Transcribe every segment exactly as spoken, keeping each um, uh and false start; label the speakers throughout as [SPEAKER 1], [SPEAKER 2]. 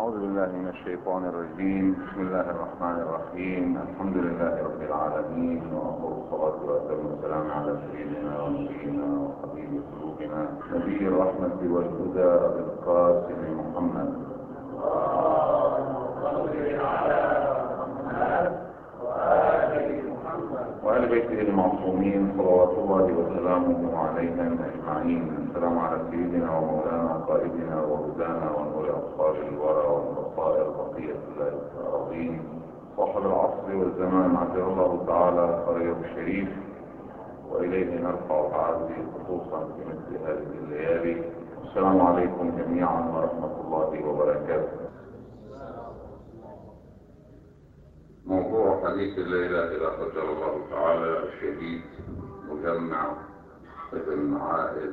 [SPEAKER 1] أعوذ بالله من الشيطان الرجيم. بسم الله الرحمن الرحيم. الحمد لله رب العالمين، وأفضل الصلاة وأتم السلام على سيدنا ونبينا وحبيب قلوبنا نبي الرحمة والهدى أبي القاسم محمد وآل بيته المعصومين صلوات الله وسلامه عليهم أجمعين. السلام على سيدنا ومولانا قائدنا وهدانا ونور أبصار الورى والبصائر بقية الله العظيم صاحب العصر والزمان عجل الله تعالى خير الشريف، وإليه نرفع العازي خصوصا في مثل هذه الليالي. السلام عليكم جميعا ورحمة الله وبركاته. موضوع حديث الليلة إذا قدر الله تعالى الشهيد مجمع ابن عائد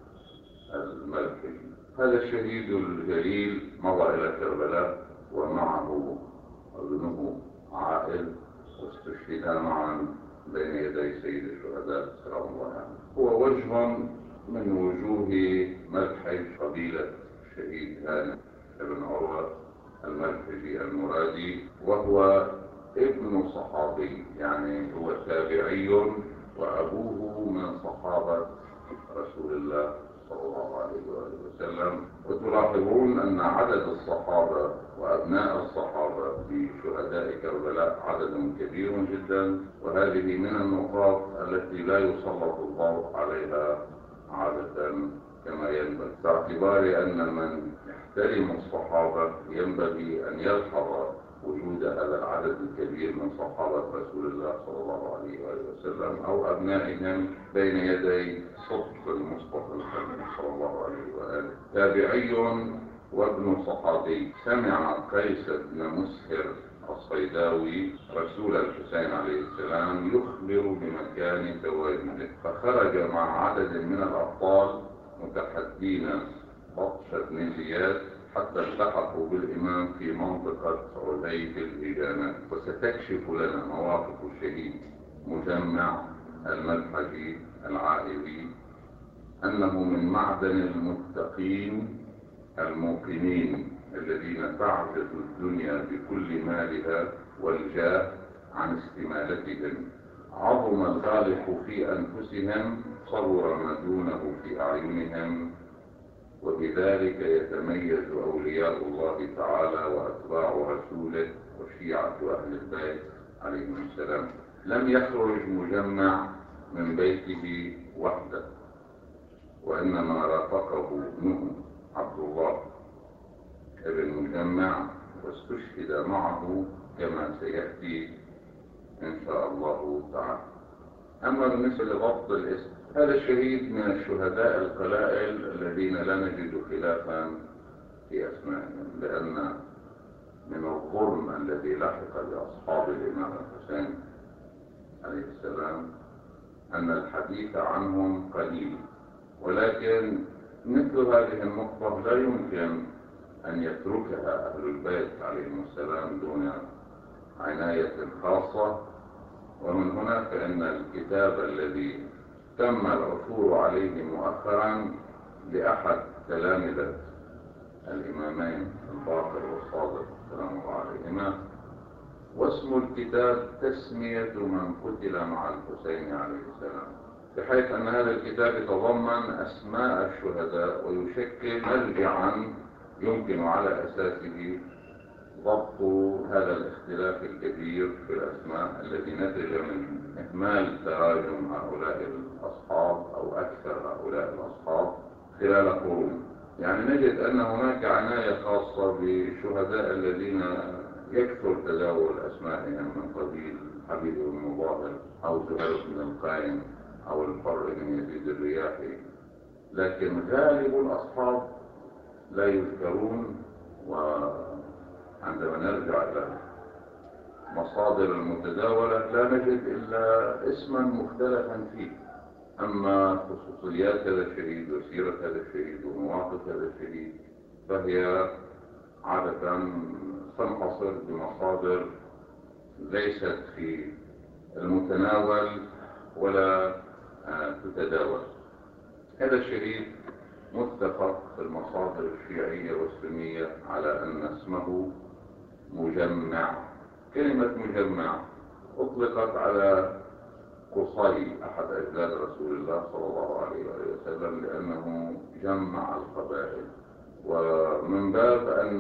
[SPEAKER 1] الملكي. هذا الشهيد الجليل مضى إلى كربلاء ومعه ابنه عائد، واستشهدا معا بين يدي سيد الشهداء سلام الله عليه. هو وجه من وجوه ملحج قبيلة الشهيد هانئ بن عروة الملحجي المرادي، وهو ابن صحابي، يعني هو تابعي وأبوه من صحابة رسول الله صلى الله عليه وآله وسلم. وتلاحظون أن عدد الصحابة وأبناء الصحابة في شهداء كربلاء عدد كبير جدا، وهذه من النقاط التي لا يسلط الضوء عليها عادة كما ينبغي، باعتبار أن من يحترم الصحابة ينبغي أن يلحظ وجود هذا العدد الكبير من صحابة رسول الله صلى الله عليه وآله وسلم أو أبنائهم بين يدي صدق المصطفى محمد صلى الله عليه وآله. تابعي وابن صحابي. سمع قيس بن مسهر الصيداوي رسول الحسين عليه السلام يخبر بمكان تواجده، فخرج مع عدد من الأبطال متحدين بطش بن زياد حتى التحقوا بالإمام في منطقة عذيب الهجانات. وستكشف لنا مواقف الشهيد مجمع الملحجي العائلي أنه من معدن المتقين الموقنين الذين تعجز الدنيا بكل مالها والجاه عن استمالتهم. عظم الخالق في أنفسهم، صور ما دونه في أعينهم، وبذلك يتميز أولياء الله تعالى وأتباع رسوله وشيعة أهل البيت عليهم السلام. لم يخرج مجمع من بيته وحده، وإنما رافقه ابنه عبد الله ابن مجمع، واستشهد معه كما سيأتي إن شاء الله تعالى. أما بالنسبة لضبط الاسم، هذا الشهيد من الشهداء القلائل الذين لا نجد خلافا في أسمائهم، لأن من الظلم الذي لحق بأصحاب الإمام الحسين عليه السلام أن الحديث عنهم قليل، ولكن مثل هذه النقطة لا يمكن أن يتركها أهل البيت عليهم السلام دون عناية خاصة. ومن هنا فإن الكتاب الذي تم العثور عليه مؤخرا لأحد تلامذة الإمامين الباقر والصادق سلام الله عليهما، واسم الكتاب تسمية من قتل مع الحسين عليه السلام، بحيث أن هذا الكتاب يتضمن أسماء الشهداء ويشكل مرجعا يمكن على أساسه ضبط هذا الاختلاف الكبير في الأسماء الذي نتج من إهمال تراجم هؤلاء الأصحاب أو أكثر هؤلاء الأصحاب خلال قرون. يعني نجد أن هناك عناية خاصة بالشهداء الذين يكثر تداول أسمائهم من قبيل حبيب بن مظاهر أو زهير بن القايم أو الفر بن يزيد الرياحي، لكن غالب الأصحاب لا يذكرون. وعندما نرجع إلى مصادر المتداولة لا نجد إلا اسما مختلفا فيه. أما خصوصيات هذا الشهيد وسيرة هذا الشهيد ومواقف هذا الشهيد فهي عادة تنحصر بمصادر ليست في المتناول ولا تتداول. هذا الشهيد متفق في المصادر الشيعية والسنية على أن اسمه مجمع. كلمة مجمع أطلقت على قصي أحد أجداد رسول الله صلى الله عليه وسلم لأنه جمع القبائل، ومن باب أن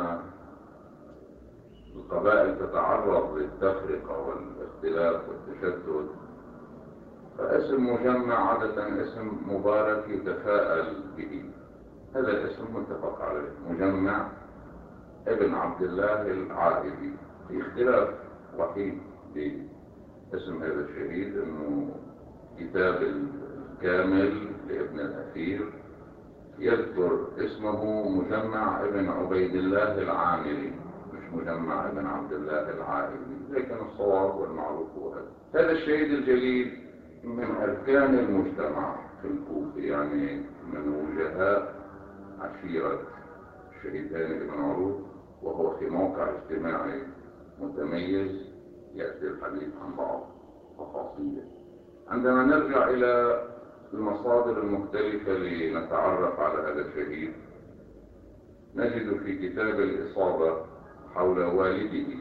[SPEAKER 1] القبائل تتعرض للتفرقة والاختلاف والتشدد، فاسم مجمع عادة اسم مبارك يتفاءل به. هذا الاسم متفق عليه، مجمع ابن عبد الله العائلي. في اختلاف وحيد باسم هذا الشهيد، انه كتاب الكامل لابن الاثير يذكر اسمه مجمع ابن عبيد الله العامري، مش مجمع ابن عبد الله العائلي، لكن الصواب والمعروف هو هذا. هذا الشهيد الجليل من أركان المجتمع في الكوفة، يعني من وجهاء عشيرة الشهيد هاني بن عروض، وهو في موقع اجتماعي متميز يأتي الحديث عن بعض تفاصيله. عندما نرجع إلى المصادر المختلفة لنتعرف على هذا الشهيد، نجد في كتاب الإصابة حول والده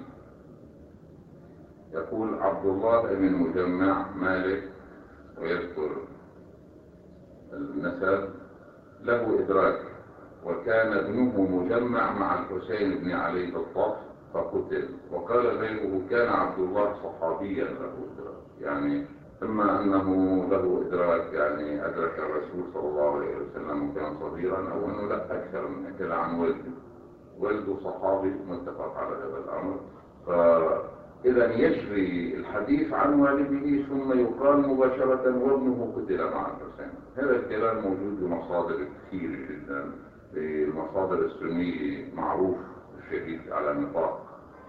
[SPEAKER 1] يقول عبد الله بن مجمع مالك، ويذكر النسب، له إدراك، وكان ابنه مجمع مع الحسين بن علي بالطف فقتل. وقال غيره كان عبد الله صحابيا له إدراك، يعني إما أنه له إدراك يعني أدرك الرسول صلى الله عليه وسلم وكان صغيرا، أو أنه لا أكثر من كده عن والده. والده صحابي متفق على هذا الأمر. فإذا يجري الحديث عن والده ثم يقال مباشرة وابنه قتل مع الحسين. هذا الكلام موجود بمصادر كثير جدا. في المصادر السنية معروف الشهيد على نطاق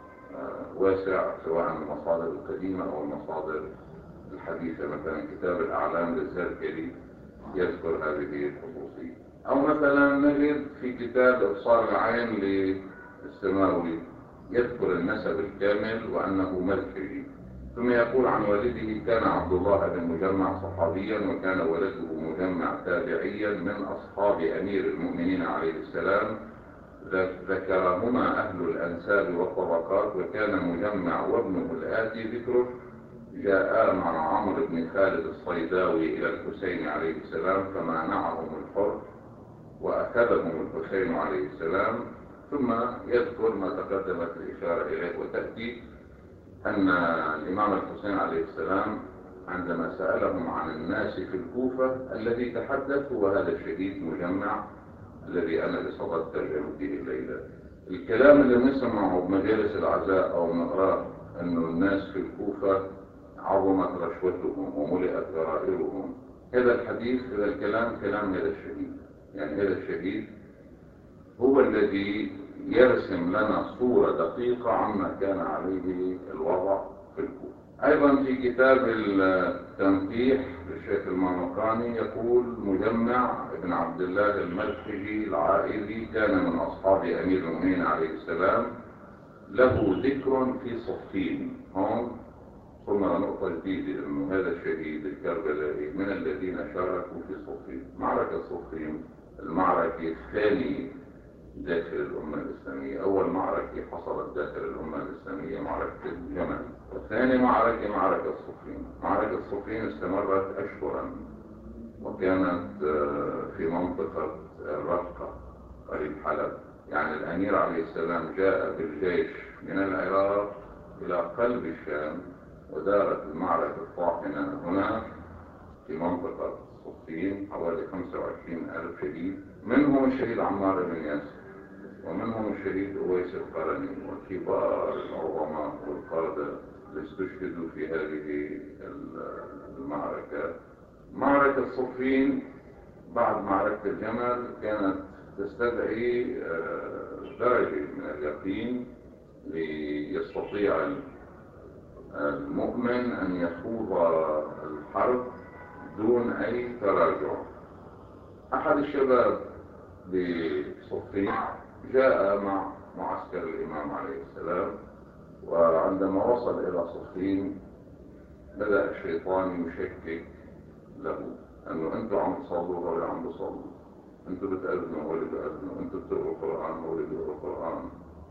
[SPEAKER 1] واسع، سواء المصادر القديمة أو المصادر الحديثة. مثلا كتاب الأعلام للزركري يذكر هذه الخصوصية، أو مثلا نجد في كتاب إبصار العين للسماوي يذكر النسب الكامل وأنه ملكي، ثم يقول عن والده كان عبد الله بن مجمع صحابيا، وكان ولده مجمع تابعيا من أصحاب أمير المؤمنين عليه السلام، ذكرهما أهل الأنساب والطبقات. وكان مجمع وابنه الآتي ذكره جاء مع عمرو بن خالد الصيداوي إلى الحسين عليه السلام فمانعهم الحر وأخذهم الحسين عليه السلام. ثم يذكر ما تقدمت الإشارة إليه، وتأتي أن الإمام الحسين عليه السلام عندما سألهم عن الناس في الكوفة الذي تحدث هو هذا الشهيد مجمع الذي أنا بصدد ترجمته الليلة. الكلام اللي نسمعه بمجالس العزاء أو نقرأه أنه الناس في الكوفة عظمت رشوتهم وملئت غرائرهم، هذا الحديث هذا الكلام كلام هذا الشهيد. يعني هذا الشهيد هو الذي يرسم لنا صورة دقيقة عما كان عليه الوضع في الكوفة. أيضا في كتاب التنقيح للشيخ المرمقاني يقول مجمع ابن عبد الله المرخجي العائلي كان من أصحاب أمير المؤمنين عليه السلام، له ذكر في صفين. هون ثم نقطة جديدة أنه هذا الشهيد الكربلائي من الذين شاركوا في صفين. معركة صفين المعركة الثانية داخل الأمة الإسلامية. أول معركة حصلت داخل الأمة الإسلامية معركة الجمل، وثاني معركة معركة صفين. معركة صفين استمرت أشهرا، وكانت في منطقة الرقة قريب حلب. يعني الأمير عليه السلام جاء بالجيش من العراق إلى قلب الشام، ودارت المعركة الطاحنة هنا في منطقة صفين، حوالي خمسة وعشرين ألف شهيد، منهم الشهيد عمار بن ياسر، ومنهم الشهيد أويس القرني، وكبار العظماء والقادة اللي استشهدوا في هذه المعركة. معركة صفين بعد معركة الجمل كانت تستدعي درجة من اليقين ليستطيع المؤمن أن يخوض الحرب دون أي تراجع. أحد الشباب بصفين جاء مع معسكر الإمام عليه السلام، وعندما وصل إلى صفين بدأ الشيطان يشكك له أنه أنتم عم تصلوا ولا عم تصلوا. انتوا بتأذنوا هو اللي بيأذنوا، انتوا بتقروا القرآن هو اللي بيقروا القرآن.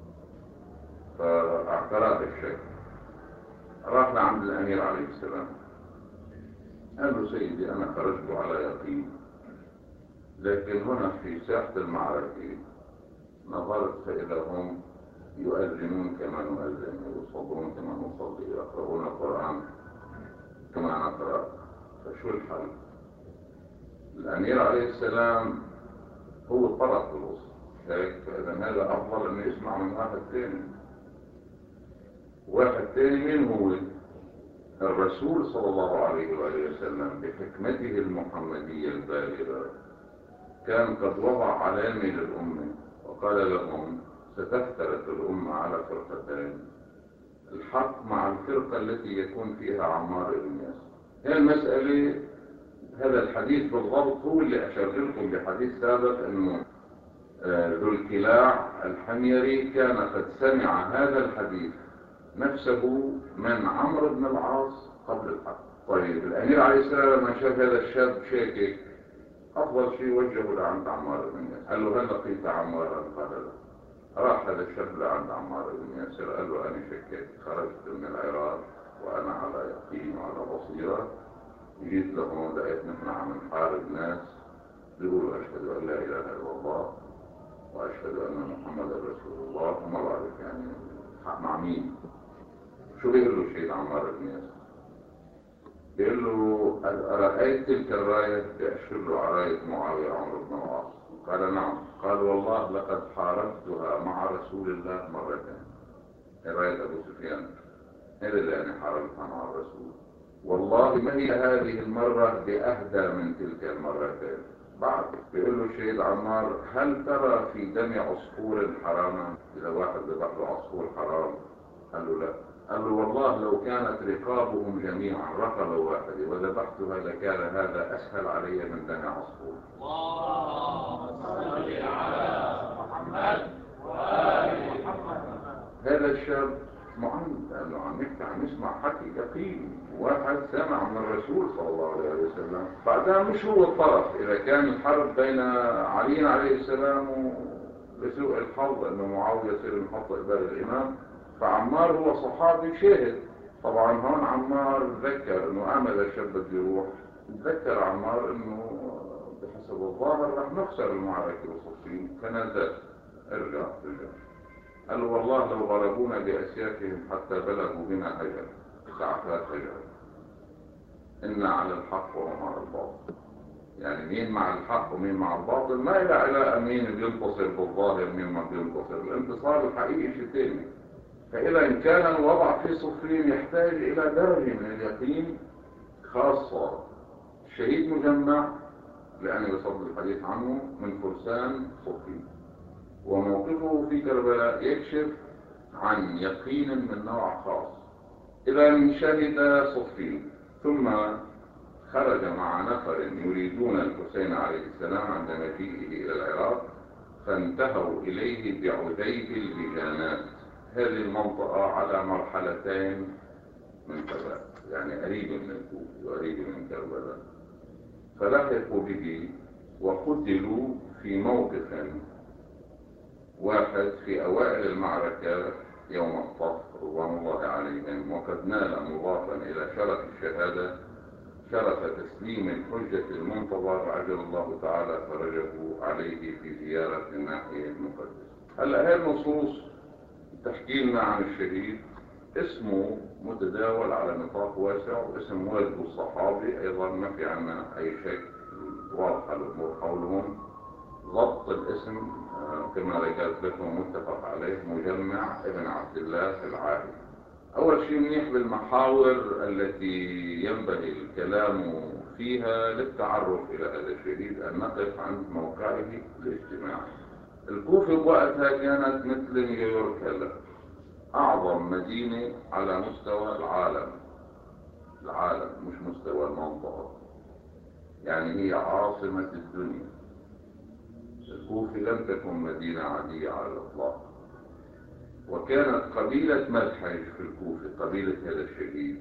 [SPEAKER 1] فاعترض الشيخ، راح لعند الأمير عليه السلام قال له سيدي أنا خرجت على يقين، لكن هنا في ساحة المعركة نظرت فإذا هم يؤذنون كما نؤذن، ويصلون كما نصلي، يقرؤون القرآن كما نقرأ، فشو الحل؟ الأمير عليه السلام هو الطرف في الوسط، فإذا هذا أفضل أنه يسمع من واحد ثاني. واحد ثاني مين هو؟ الرسول صلى الله عليه وآله وسلم بحكمته المحمدية البالغة كان قد وضع علامة للأمة وقال لهم ستفترق الأمة على فرقتين، الحق مع الفرقة التي يكون فيها عمار بن ياسر. هي المسألة، هذا الحديث بالضبط هو اللي أشرت لكم بحديث سابق أنه ذو الكلاع الحميري كان قد سمع هذا الحديث نفسه من عمرو بن العاص قبل الحق. طيب الأمير عليه السلام لما شاف هذا الشاب شاكك أفضل شيء وجهه لعند عمار بن ياسر، قال له هل لقيت عمارا؟ قال لا. راح هذا الشاب لعند عمار بن ياسر قال له أنا شكيت، خرجت من العراق وأنا على يقين وعلى بصيرة، جيت لهون لقيت نحن عم نحارب ناس بيقولوا أشهد أن لا إله إلا الله وأشهد أن محمدا رسول الله، وما بعرف يعني مع مين. شو بيقول له الشهيد عمار بن ياسر؟ بيقول له أرأيت تلك الراية؟ بأشير له على راية معاوية عمرو بن العاص. قال نعم. قال والله لقد حاربتها مع رسول الله مرتين. راية أبو سفيان هذا اللي أنا حاربتها مع الرسول، والله ما هي هذه المرة بأهدى من تلك المرتين. بعد بيقول له الشهيد عمار هل ترى في دم عصفور حراما؟ إذا واحد ذبح له عصفور حرام؟ قال له لا. قال له والله لو كانت رقابهم جميعا رقبة واحدة وذبحتها لكان هذا أسهل علي من دم عصفور.
[SPEAKER 2] اللهم صل على محمد وآل محمد.
[SPEAKER 1] هذا الشاب معند لأنه عم يحكي عم يسمع حكي يقين، واحد سمع من الرسول صلى الله عليه وسلم. بعدها مش هو الطرف، إذا كان الحرب بين علي عليه السلام ولسوء الحظ أنه معاوية يصير محط قبال الإمام، فعمار هو صحابي شاهد. طبعا هون عمار تذكر انه امل الشاب بده يروح، تذكر عمار انه بحسب الظاهر رح نخسر المعركه بصفين، فنزل ارجع ارجع. قال له والله لو ضربونا باسيافهم حتى بلغوا بنا هجر ساعات هجر، إن على الحق وهم على الباطل. يعني مين مع الحق ومين مع الباطل ما إلى علاقة مين بينتصر بالظاهر مين ما بينتصر، الانتصار الحقيقي شيء ثاني. فإذا إن كان الوضع في صفين يحتاج إلى درجة من اليقين خاصة. الشهيد مجمع لأن بصدد الحديث عنه من فرسان صفين، وموقفه في كربلاء يكشف عن يقين من نوع خاص. إذا شهد صفين ثم خرج مع نفر يريدون الحسين عليه السلام عند مجيئه إلى العراق، فانتهوا إليه بعديد اللجانات. هذه المنطقة على مرحلتين من كربلاء، يعني قريب من الكوفة وقريب من كربلاء، فلحقوا به وقتلوا في موقف واحد في أوائل المعركة يوم الصف رضوان الله عليهم، وقد نال مضافا إلى شرف الشهادة شرف تسليم الحجة المنتظر عجل الله تعالى فرجه عليه في زيارة الناحية المقدسة. هلا هذه النصوص تحكي لنا عن الشهيد، اسمه متداول على نطاق واسع، واسم والده الصحابي أيضا ما في عنا أي شك، واضحة الأمور حولهم. ضبط الاسم كما ذكرت لكم متفق عليه، مجمع ابن عبد الله العائلي. أول شيء منيح بالمحاور التي ينبغي الكلام فيها للتعرف إلى هذا الشهيد أن نقف عند موقعه الاجتماعي. الكوفة بوقتها كانت مثل نيويورك هلا، أعظم مدينة على مستوى العالم، العالم مش مستوى المنطقة، يعني هي عاصمة الدنيا. الكوفة لم تكن مدينة عادية على الإطلاق، وكانت قبيلة ملحج في الكوفة، قبيلة هذا الشهيد،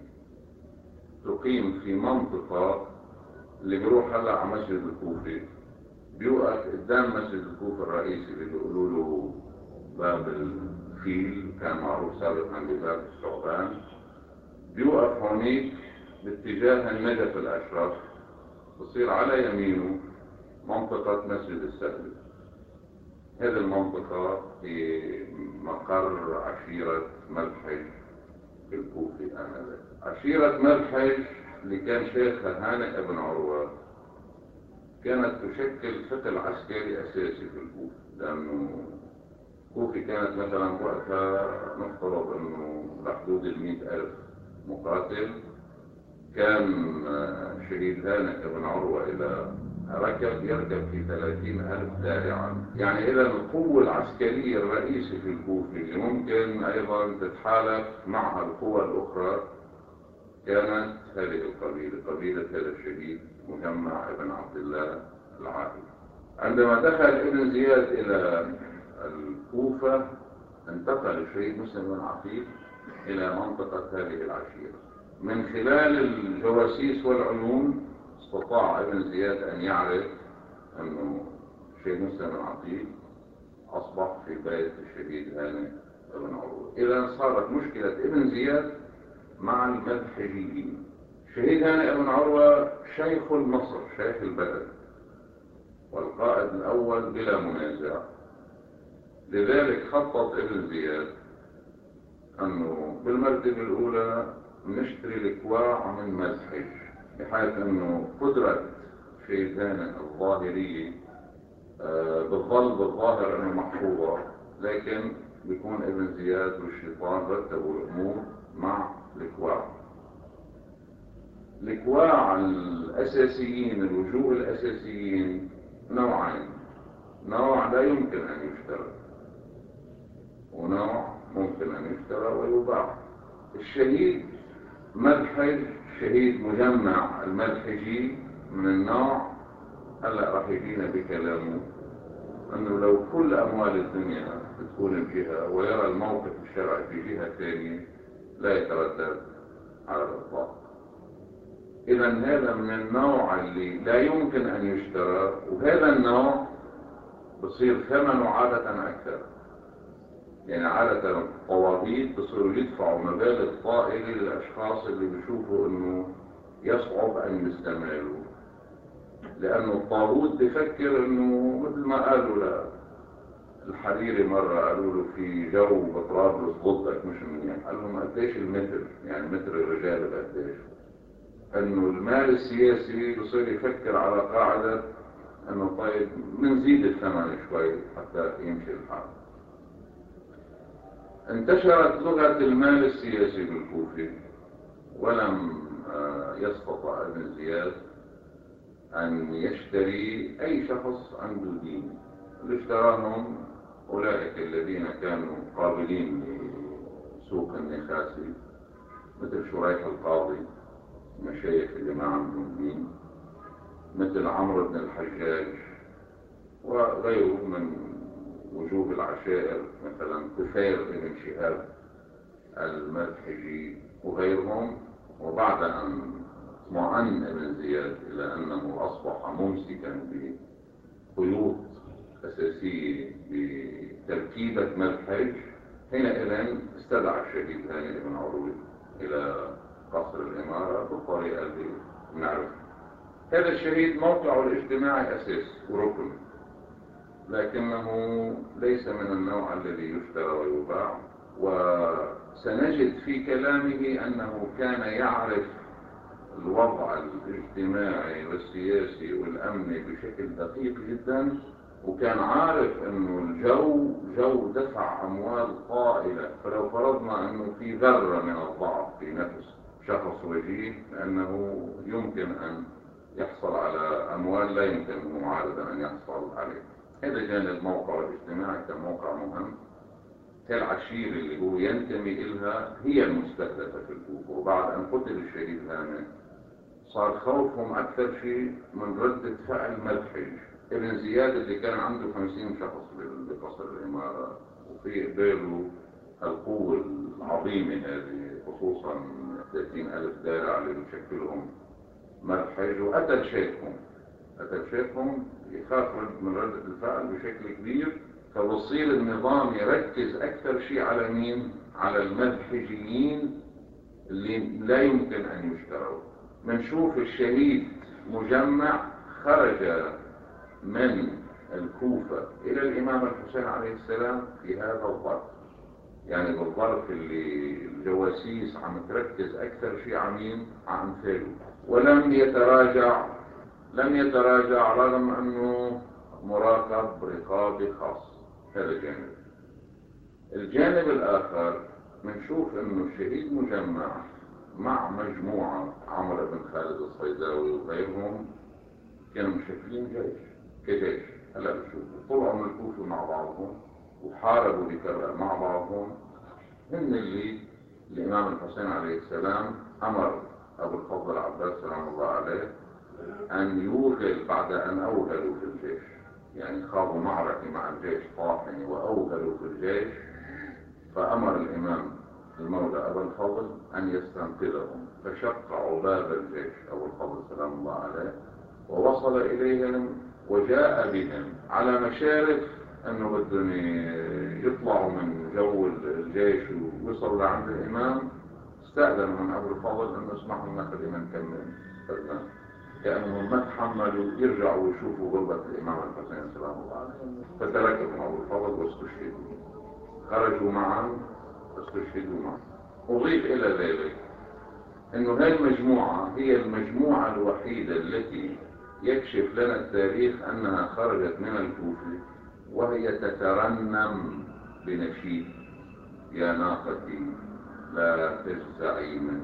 [SPEAKER 1] تقيم في منطقة اللي بيروح هلا على مسجد الكوفة بيوقف قدام مسجد الكوفة الرئيسي اللي بيقولوا له باب الفيل، كان معروف سابقا بباب الثعبان. بيوقف هونيك باتجاه النجف الأشرف، بصير على يمينه منطقة مسجد السهل. هذه المنطقة في مقر عشيرة ملحج الكوفي آنذاك. عشيرة ملحج اللي كان شيخها هانئ بن عروة كانت تشكل ثقل عسكري أساسي في الكوفة، لأنه الكوفة كانت مثلا وقتها نفترض أنه بحدود المئة ألف مقاتل. كان شهيد هانئ بن عروة إلى ركب يركب في ثلاثين ألف دارعا، يعني إذا القوة العسكرية الرئيسية في الكوفة اللي ممكن أيضا تتحالف معها القوى الأخرى كانت هذه القبيلة، قبيلة هذا الشهيد مجمع ابن عبد الله العائلي. عندما دخل ابن زياد إلى الكوفة انتقل الشهيد مسلم بن عقيل إلى منطقة هذه العشيرة. من خلال الجواسيس والعيون استطاع ابن زياد أن يعرف أنه الشهيد مسلم بن عقيل أصبح في بيت الشهيد هانئ بن عروة. إذا صارت مشكلة ابن زياد مع الملحجيين. الشهيد هانئ بن عروة شيخ مصر، شيخ البلد والقائد الأول بلا منازع. لذلك خطط ابن زياد أنه بالمرتبة الأولى نشتري الكواع من ملحج، بحيث أنه قدرة الشهيد هانئ الظاهرية آه بالظل بالظاهر أنه محفوظة، لكن بيكون ابن زياد والشيطان رتبوا الأمور مع الكواع. الكواع الأساسيين، الوجوه الأساسيين نوعين، نوع لا يمكن أن يشترى ونوع ممكن أن يشترى ويباع. الشهيد ملحج، شهيد مجمع الملحجي من النوع هلا راح يجينا بكلامه انه لو كل اموال الدنيا تكون بجهه ويرى الموقف الشرعي في جهه ثانيه لا يتردد على الاطلاق. اذا هذا من النوع اللي لا يمكن ان يشترى، وهذا النوع بصير ثمنه عاده اكثر. يعني عادة الطواغيت بصيروا يدفعوا مبالغ طائلة للأشخاص اللي بيشوفوا إنه يصعب أن يستمروا، لأنه الطاغوت بفكر إنه مثل ما قالوا للحريري مرة، قالوا له في جو بطرابلس ضدك مش منيح، قال لهم قديش المتر، يعني متر الرجال قديش، إنه المال السياسي بصير يفكر على قاعدة إنه طيب بنزيد الثمن شوي حتى يمشي الحال. انتشرت لغة المال السياسي بالكوفة، ولم يستطع ابن زياد أن يشتري أي شخص عنده دين. اللي اشتراهم أولئك الذين كانوا قابلين لسوق النخاسي، مثل شريح القاضي، مشايخ اللي ما عندهم دين، مثل عمرو بن الحجاج وغيره من وجوه العشائر، مثلا كفير بن شهاب الملحجي وغيرهم. وبعد أن اطمأن ابن زياد إلى أنه أصبح ممسكا بخيوط أساسية بتركيبة ملحج، حينئذ استدعى الشهيد هانئ بن عروة إلى قصر الإمارة بالطريقة اللي نعرفها. هذا الشهيد موقعه الاجتماعي أساس وركن، لكنه ليس من النوع الذي يشترى ويباع. وسنجد في كلامه أنه كان يعرف الوضع الاجتماعي والسياسي والأمني بشكل دقيق جدا، وكان عارف أنه الجو جو دفع أموال طائلة. فلو فرضنا أنه في ذرة من الضعف في نفس شخص وجيه، لأنه يمكن أن يحصل على أموال لا يمكن معارضا أن يحصل عليه. هذا جانب موقع الاجتماعي كموقع مهم. كالعشيرة اللي هو ينتمي إلها هي المستهدفة في الكوفة. وبعد أن قتل الشهيد هانئ صار خوفهم أكثر شيء من ردة فعل ملحج. ابن زياد اللي كان عنده خمسين شخص بقصر الإمارة وفي قباله القوة العظيمة هذه، خصوصا ثلاثين ألف دارع اللي بشكلهم ملحج، وقتل شيخهم أتى شيخهم يخاف من ردة الفعل بشكل كبير، فبصير النظام يركز أكثر شيء على مين؟ على المذهبيين اللي لا يمكن أن يشتروا. منشوف الشهيد مجمع خرج من الكوفة إلى الإمام الحسين عليه السلام في هذا الظرف، يعني بالظرف اللي الجواسيس عم تركز أكثر شيء عمين عن فيلو، ولم يتراجع لم يتراجع رغم أنه مراقب رقابي خاص. هذا جانب. الجانب الآخر بنشوف أنه الشهيد مجمع مع مجموعة عمرو بن خالد الصيداوي وغيرهم كانوا مشكلين جيش كجيش. هلا بشوفوا طلعوا من الكوفة مع بعضهم وحاربوا بكرة مع بعضهم. هن اللي الإمام الحسين عليه السلام أمر أبو الفضل العباس سلام الله عليه أن يوغل بعد أن أوغلوا في الجيش، يعني خاضوا معركة مع الجيش طاحنة وأوغلوا في الجيش، فأمر الإمام المولى أبو الفضل أن يستنقذهم، فشقعوا باب الجيش أبو الفضل سلام الله عليه ووصل إليهم وجاء بهم على مشارف أنه بدهم يطلعوا من جو الجيش ويوصلوا لعند الإمام. استأذنوا من أبو الفضل أنه اسمحوا لنا خلينا نكمل فلنا، كأنهم ما تحملوا يرجعوا ويشوفوا غربة الإمام الحسين سلام الله عليه، فتركهم أبو الفضل واستشهدوا. خرجوا معا واستشهدوا معا. أضيف إلى ذلك أنه هذه المجموعة هي المجموعة الوحيدة التي يكشف لنا التاريخ أنها خرجت من الكوفة وهي تترنم بنشيد: يا ناقتي لا تجزعي من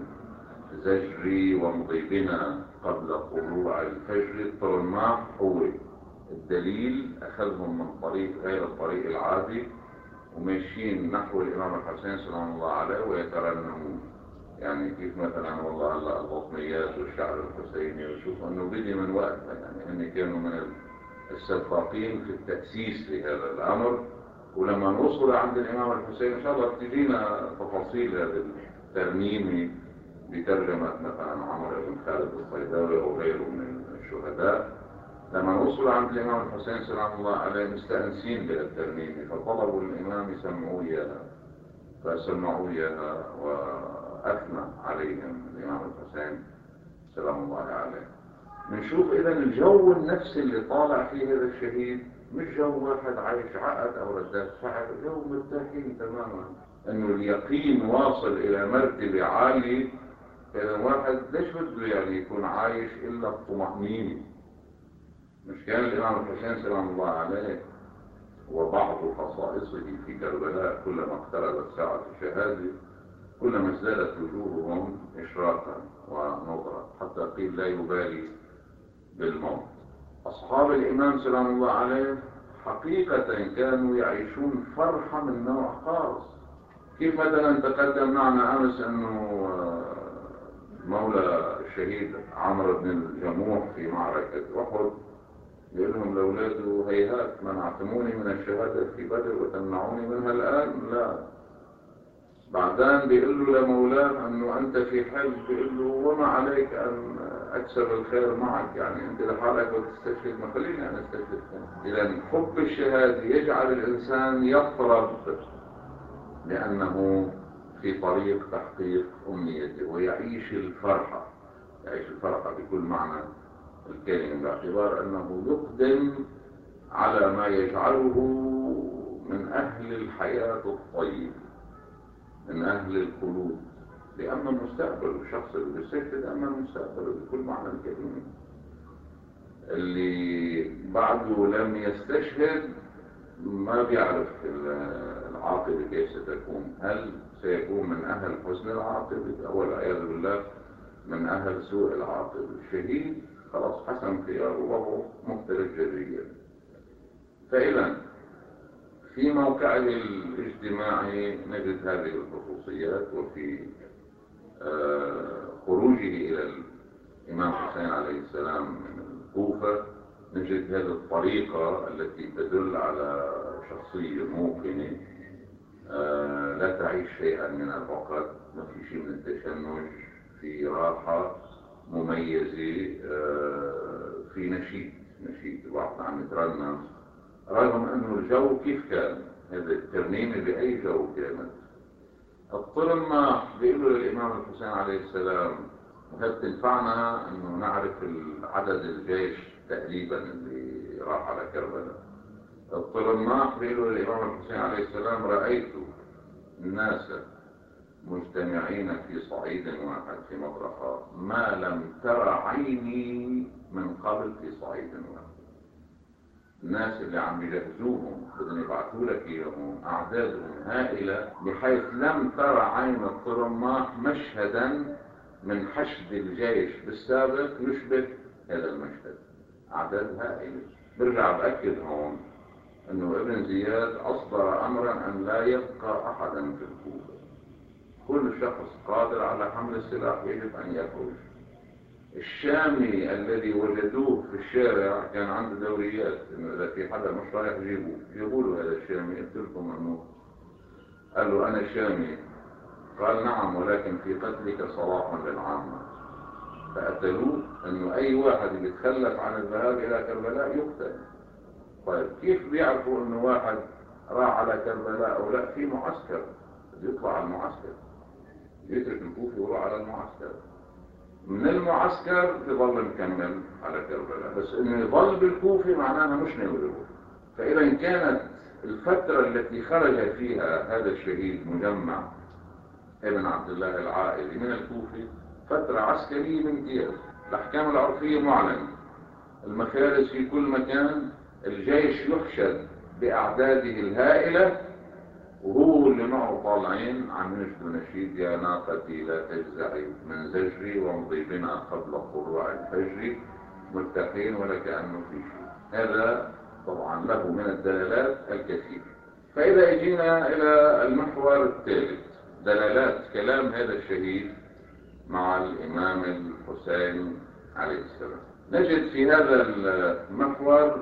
[SPEAKER 1] زجري وامضي بنا قبل طلوع الفجر. الترناح هو الدليل، أخذهم من طريق غير الطريق العادي وماشيين نحو الإمام الحسين سلام الله عليه ويترنمون. يعني كيف مثلا والله هلا البطنيات والشعر الحسيني، وشوف انه بدي من وقتها، يعني هن كانوا من السباقين في التأسيس لهذا الأمر. ولما نوصل عند الإمام الحسين إن شاء الله تجينا تفاصيل هذا الترنيمي بترجمة مثلا عمرو بن خالد الصيداوي أو غيره من الشهداء. لما نوصل عند الإمام الحسين سلام الله عليه مستأنسين بالترنيمي، فطلبوا الإمام يسمعوا إياها، فسمعوا إياها وأثنى عليهم الإمام الحسين سلام الله عليه. بنشوف إذا الجو النفسي اللي طالع فيه هذا الشهيد مش جو واحد عايش عقد أو ردات فعل، جو مرتاحين تماما، إنه اليقين واصل إلى مرتبة عالية. فإذا واحد ليش بده يعني يكون عايش إلا الطمأنينة؟ مش كان الإمام الحسين سلام الله عليه وبعض خصائصه في كربلاء كلما اقتربت ساعة الشهادة كلما ازدادت وجوههم إشراقا ونظرا، حتى قيل لا يبالي بالموت. أصحاب الإمام سلام الله عليه حقيقة كانوا يعيشون فرحة من نوع خاص. كيف مثلا تقدم معنا أمس أنه مولى الشهيد عمرو بن الجموح في معركة أحد يقول لهم لأولاده: هيهات منعتموني من الشهادة في بدر وتمنعوني منها الآن؟ لا. بعدين بيقول له لمولاه أنه أنت في حل، بيقول له: وما عليك أن أكسب الخير معك، يعني أنت لحالك وتستشهد، ما خليني أنا أستشهد. إذا حب الشهادة يجعل الإنسان يطرب لأنه في طريق تحقيق أمنيته ويعيش الفرحة، يعيش الفرحة بكل معنى الكلمة، باعتبار أنه يقدم على ما يجعله من أهل الحياة الطيبة، من أهل الخلود، لأما المستقبل. الشخص اللي بيستشهد أما المستقبل بكل معنى الكلمة. اللي بعده لم يستشهد ما بيعرف العاقبة كيف ستكون، هل سيكون من أهل حسن العاقبة أو والعياذ بالله من أهل سوء العاقبة. الشهيد خلاص حسن خياره وهو مختلف جذريا. فإذا في موقعه الاجتماعي نجد هذه الخصوصيات، وفي خروجه إلى الإمام حسين عليه السلام من الكوفة نجد هذه الطريقة التي تدل على شخصية موقنة لا تعيش شيئا من العقد، ما في شيء من التشنج، في راحة مميزة، في نشيد. نشيد الواحد عم يترنم رغم انه الجو كيف كان، هذا الترنيمة بأي جو كانت. الطرمة بيقولوا للإمام الحسين عليه السلام، وهل تنفعنا انه نعرف عدد الجيش تقريبا اللي راح على كربلاء. الطرماح بيقولوا للإمام الحسين عليه السلام رأيت الناس مجتمعين في صعيد واحد في مطرقة ما لم ترى عيني من قبل في صعيد واحد. الناس اللي عم يجهزوهم بدهم يبعثوا لك اياهم اعدادهم هائله بحيث لم ترى عين الطرماح مشهدا من حشد الجيش بالسابق يشبه هذا المشهد. اعداد هائله. برجع باكد هون انه ابن زياد اصدر امرا ان لا يبقى احدا في الكوفه. كل شخص قادر على حمل السلاح يجب ان يخرج. الشامي الذي وجدوه في الشارع كان عنده دوريات انه اذا في حدا مش رايح جيبوه، جيبوا له هذا الشامي. قلت لكم انه قال له انا شامي، قال نعم ولكن في قتلك صلاح للعامه. فقتلوه انه اي واحد يتخلف عن الذهاب الى كربلاء يقتل. طيب كيف بيعرفوا انه واحد راح على كربلاء او لا؟ في معسكر يطلع على المعسكر، يترك الكوفي ويروح على المعسكر، من المعسكر يظل مكمل على كربلاء. بس انه يظل بالكوفي معناها مش ناوي. فاذا كانت الفترة التي خرج فيها هذا الشهيد مجمع ابن عبد الله العائلي من الكوفي فترة عسكرية بامتياز. الاحكام العرفية معلنة، المخارج في كل مكان، الجيش يحشد باعداده الهائلة، وهو اللي معه طالعين عم ينشدوا نشيد يا ناقتي لا تجزعي من زجري وامضي بنا قبل طلوع الفجر مرتاحين ولا كأنه في شيء. هذا طبعا له من الدلالات الكثير. فإذا اجينا إلى المحور الثالث، دلالات كلام هذا الشهيد مع الإمام الحسين عليه السلام، نجد في هذا المحور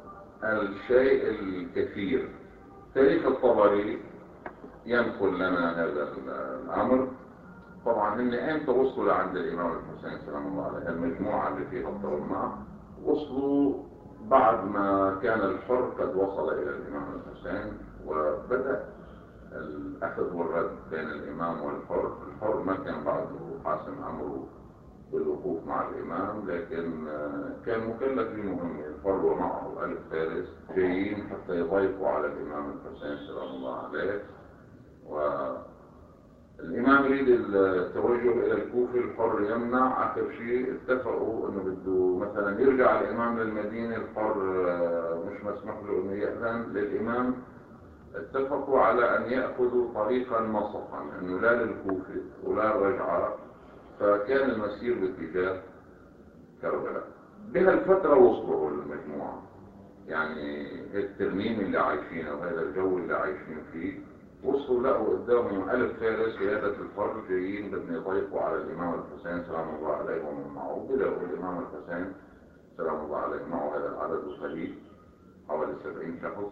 [SPEAKER 1] الشيء الكثير. تاريخ الطبري ينقل لنا هذا الأمر. طبعا إن أمتى وصلوا لعند الإمام الحسين سلام الله عليه المجموعة اللي فيها الطرماح؟ وصلوا بعد ما كان الحر قد وصل إلى الإمام الحسين وبدأ الأخذ والرد بين الإمام والحر. الحر ما كان بعده حاسم أمره بالوقوف مع الإمام، لكن كان مكلف بمهمة. الحر ومعه ألف فارس جايين حتى يضيفوا على الإمام الحسين سلام الله عليه. والإمام يريد التوجه إلى الكوفة، الحر يمنع. آخر شيء اتفقوا إنه بده مثلا يرجع الإمام للمدينة، الحر مش مسمح له إنه يأذن للإمام. اتفقوا على أن يأخذوا طريقا مصحا، إنه لا للكوفة ولا الرجعة، فكان المسير باتجاه كربلاء. بهالفترة وصلوا المجموعة، يعني الترميم اللي عايشينه وهذا الجو اللي عايشين فيه، وصلوا لقوا قدامهم ألف فارس قيادة الحر جايين بدهم يضيفوا على الإمام الحسين سلام الله عليه ومن معه. بدأوا الإمام الحسين سلام الله عليه معه هذا العدد القليل حوالي سبعين شخص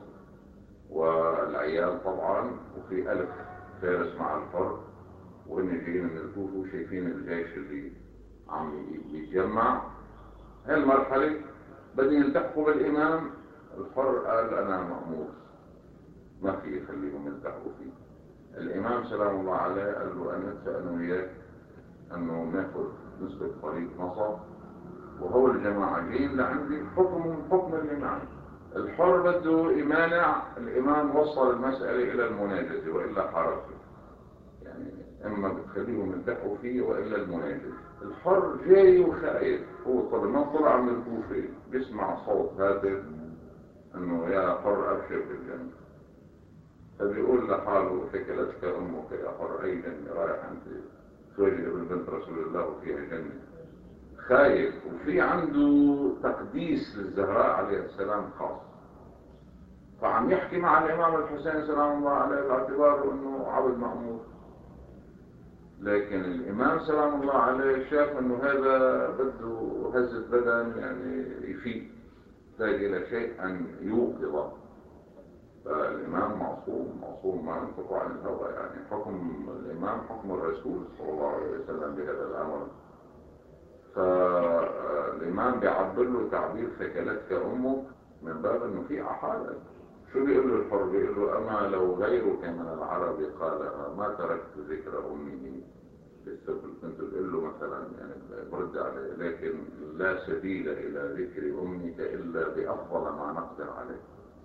[SPEAKER 1] والعيال طبعا، وفي ألف فارس مع الحر، وإن جايين من الكوفة وشايفين الجيش اللي عم يتجمع. هالمرحلة بدهم يلتحقوا بالإمام. الحر قال أنا مأمور ما في يخليهم يلتحقوا فيه. الإمام سلام الله عليه قال له أنا اتفق أنا وياك أنه ناخذ نسبة طريق نصب، وهو الجماعة جايين لعندي حكم حكم اللي معي. الحر بده يمانع. الإمام وصل المسألة إلى المناجزة وإلا حركه، يعني إما بتخليهم يلتحقوا فيه وإلا المناجزة. الحر جاي وخايف، هو طلع ما طلع من الكوفة بيسمع صوت هاتف انه يا حر ابشر بالجنة، فبيقول لحاله ثكلتك امك يا حر، اي جنة رايح انت تواجه ابن بنت رسول الله وفيها جنة. خايف وفي عنده تقديس للزهراء عليه السلام خاص، فعم يحكي مع الامام الحسين سلام الله عليه باعتباره انه عبد مأمور. لكن الإمام سلام الله عليه شاف أنه هذا بده هزة بدن يعني يفيد، يحتاج إلى شيء أن يوقظه. فالإمام معصوم معصوم ما ينطق عن الهوى، يعني حكم الإمام حكم الرسول صلى الله عليه وسلم بهذا الأمر. فالإمام بيعبر له تعبير ثكلتك أمك من باب إنه في أحالة. شو بيقول له الحر؟ بيقول له أما لو غيرك من العرب قالها ما تركت ذكر أمه للسبب. كنت تقول له مثلا يعني برد عليه، لكن لا سبيل إلى ذكر أمك إلا بأفضل ما نقدر عليه.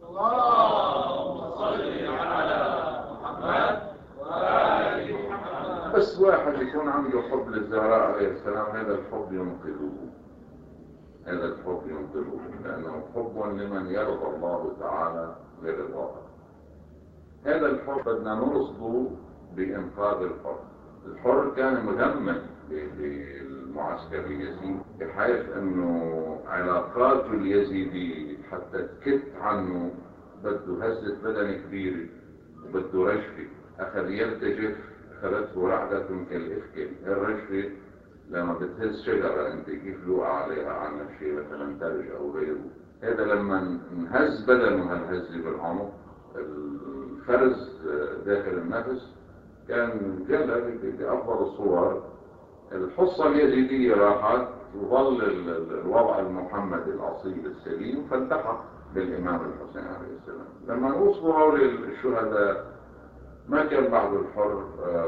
[SPEAKER 2] اللهم صل على محمد وآل محمد.
[SPEAKER 1] بس واحد يكون عنده حب للزهراء عليه السلام، هذا الحب ينقذه، هذا الحب ينقذه، لأنه حب لمن يرضى الله تعالى لرضاه. هذا الحب بدنا نرصده بإنقاذ الحر. الحر كان مدمر بالمعسكر اليزيدي، بحيث أنه علاقاته اليزيدية حتى تكت عنه بده هزة بدن كبيرة وبده رشفة. أخذ يرتجف، أخذته رعدة كالإفكل. الرشفة لما بتهز شجرة انت كيف يوقع عليها عنك شيء مثلا ثلج او غيره، هذا لما انهز بدنه هالهزة بالعنق الفرز داخل النفس كان جلى بأفضل الصور. الحصة اليزيدية راحت وظل الوضع المحمدي الأصيل السليم، فالتحق بالإمام الحسين عليه السلام. لما وصلوا هؤلاء الشهداء ما كان بعد الحر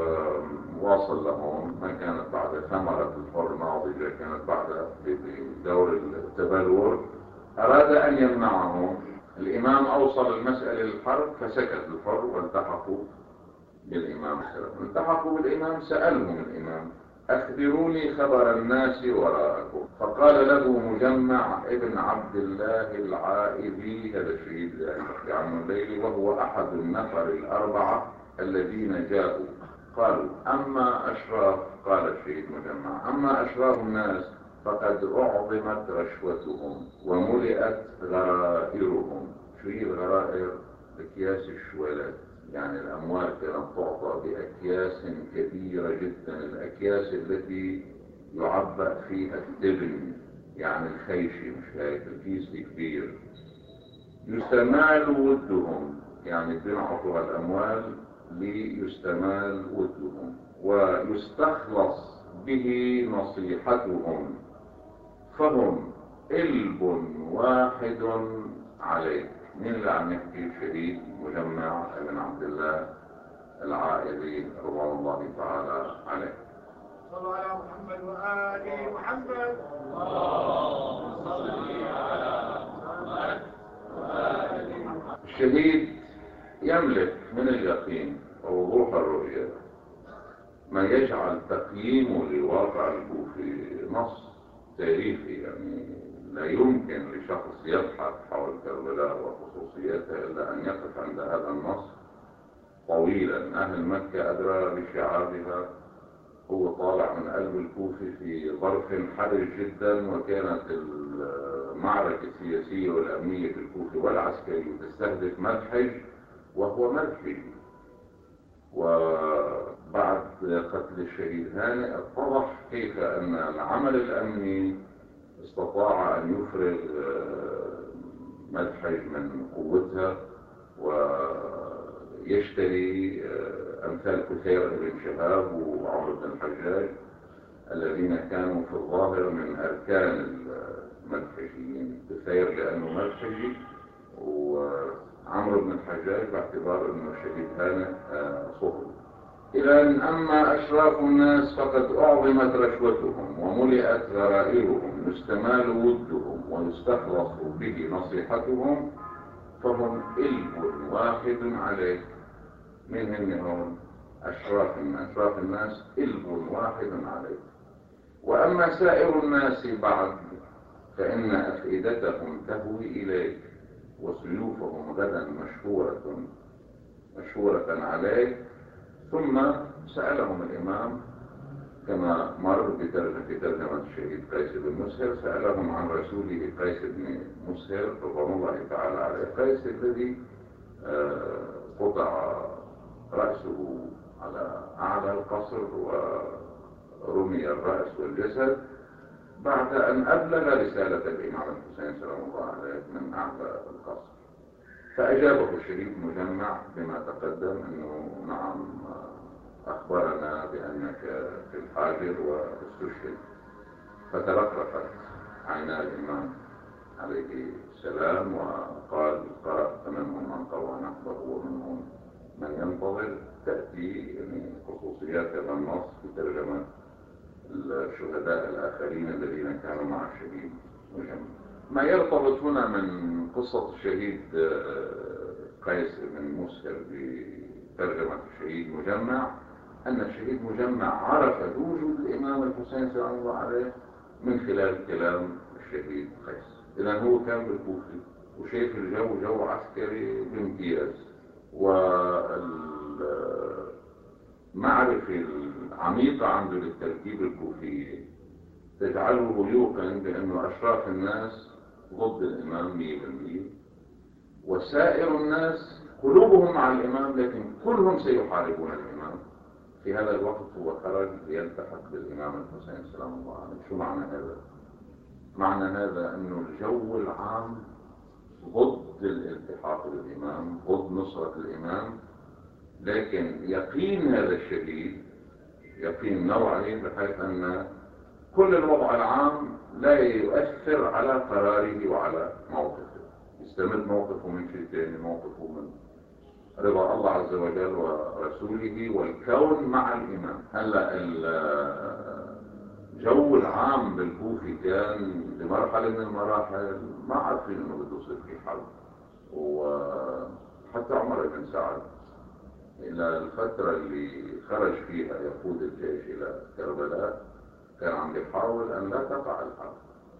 [SPEAKER 1] واصل لهم، ما كانت بعد ثمرة الحر ناضجة، كانت بعد بدور التبلور. أراد أن يمنعهم. الإمام أوصل المسألة للحرب فسكت الحر والتحقوا بالإمام. التحقوا بالإمام، سألهم الإمام أخبروني خبر الناس وراءكم. فقال له مجمع ابن عبد الله العائذي، هذا الشهيد في عم الليل، وهو أحد النفر الأربعة الذين جاءوا. قالوا أما أشراف، قال الشهيد مجمع، أما أشراف الناس فقد أعظمت رشوتهم وملئت غرائرهم. شو هي الغرائر؟ أكياس الشوالات، يعني الأموال كانت تعطى بأكياس كبيرة جدا، الأكياس التي يعبأ فيها التبن، يعني الخيشي، مش هيك الكيس كبير. يستمال ودهم، يعني بينعطوا الأموال ليستمال ودهم، ويستخلص به نصيحتهم، فهم قلب واحد عليه. مين اللي عم يحكي؟ الشهيد مجمع ابن عبد الله العائذي رضوان الله تعالى عليه.
[SPEAKER 2] صلوا على محمد وآل محمد. اللهم صل على محمد وآل محمد.
[SPEAKER 1] الشهيد يملك من اليقين ووضوح الرؤية ما يجعل تقييمه لواقع الكوفي نص تاريخي. يعني لا يمكن لشخص يبحث حول كربلاء وخصوصياتها إلا أن يقف عند هذا النص طويلا. أهل مكة أدرى بشعابها. هو طالع من قلب الكوفي في ظرف حرج جدا، وكانت المعركة السياسية والأمنية في الكوفي والعسكرية تستهدف مدحج وهو مدحج. وبعد قتل الشهيد هانئ اتضح كيف أن العمل الأمني استطاع أن يفرغ مدحج من قوتها ويشتري أمثال كثير بن شهاب وعمر بن الحجاج الذين كانوا في الظاهر من أركان المدحجيين. كثير لأنه مدحجي، وعمر بن الحجاج باعتبار أنه الشهيد هانئ صهر. إلى أن أما أشراف الناس فقد أعظمت رشوتهم وملئت غرائرهم، يستمال ودهم ويستخلص به نصيحتهم، فهم قلب واحد عليه. من هن أشراف الناس؟ أشراف الناس قلب واحد عليه. وأما سائر الناس بعد فإن أفئدتهم تهوي إليك، وسيوفهم غدا مشهورة مشهورة عليك. ثم سألهم الإمام كما مر في ترجمة الشهيد قيس بن مسهر، سألهم عن رسوله قيس بن مسهر رضوان الله تعالى عليه، قيس الذي قطع رأسه على أعلى القصر ورمي الرأس والجسد بعد أن أبلغ رسالة الإمام الحسين سلام الله عليه من أعلى القصر. فأجابه الشهيد مجمع بما تقدم أنه نعم أخبرنا بأنك في الحاجر واستشهد. فترقرقت عينا الإمام عليه السلام وقال قرأت منهم من قرأ نحبه ومنهم من ينتظر. تأتي يعني خصوصيات هذا النص في ترجمة الشهداء الآخرين الذين كانوا مع الشهيد مجمع. ما يرتبط هنا من قصة الشهيد قيس بن مسهر بترجمة الشهيد مجمع أن الشهيد مجمع عرف بوجود الإمام الحسين سلام الله عليه من خلال كلام الشهيد قيس. إذن هو كان بالكوفة وشايف الجو جو عسكري بامتياز، والمعرفة العميقة عنده للتركيب الكوفية تجعله يوقن بأنه أشراف الناس ضد الإمام مية بالمية، وسائر الناس قلوبهم مع الإمام لكن كلهم سيحاربون الإمام. في هذا الوقت هو خرج ليلتحق بالإمام الحسين سلام الله عليه. شو معنى هذا؟ معنى هذا أنه الجو العام ضد الالتحاق بالإمام، ضد نصرة الإمام، لكن يقين هذا الشهيد يقين نوعي بحيث أن كل الوضع العام لا يؤثر على قراره وعلى موقفه. يستمد موقفه من شيء ثاني، موقفه من رضا الله عز وجل ورسوله والكون مع الإمام. هلا الجو العام بالكوفي كان بمرحلة من المراحل ما عارفين انه بده يصير في حرب، وحتى عمر بن سعد الى الفترة اللي خرج فيها يقود الجيش الى كربلاء كان عم يحاول ان لا تقع الحرب،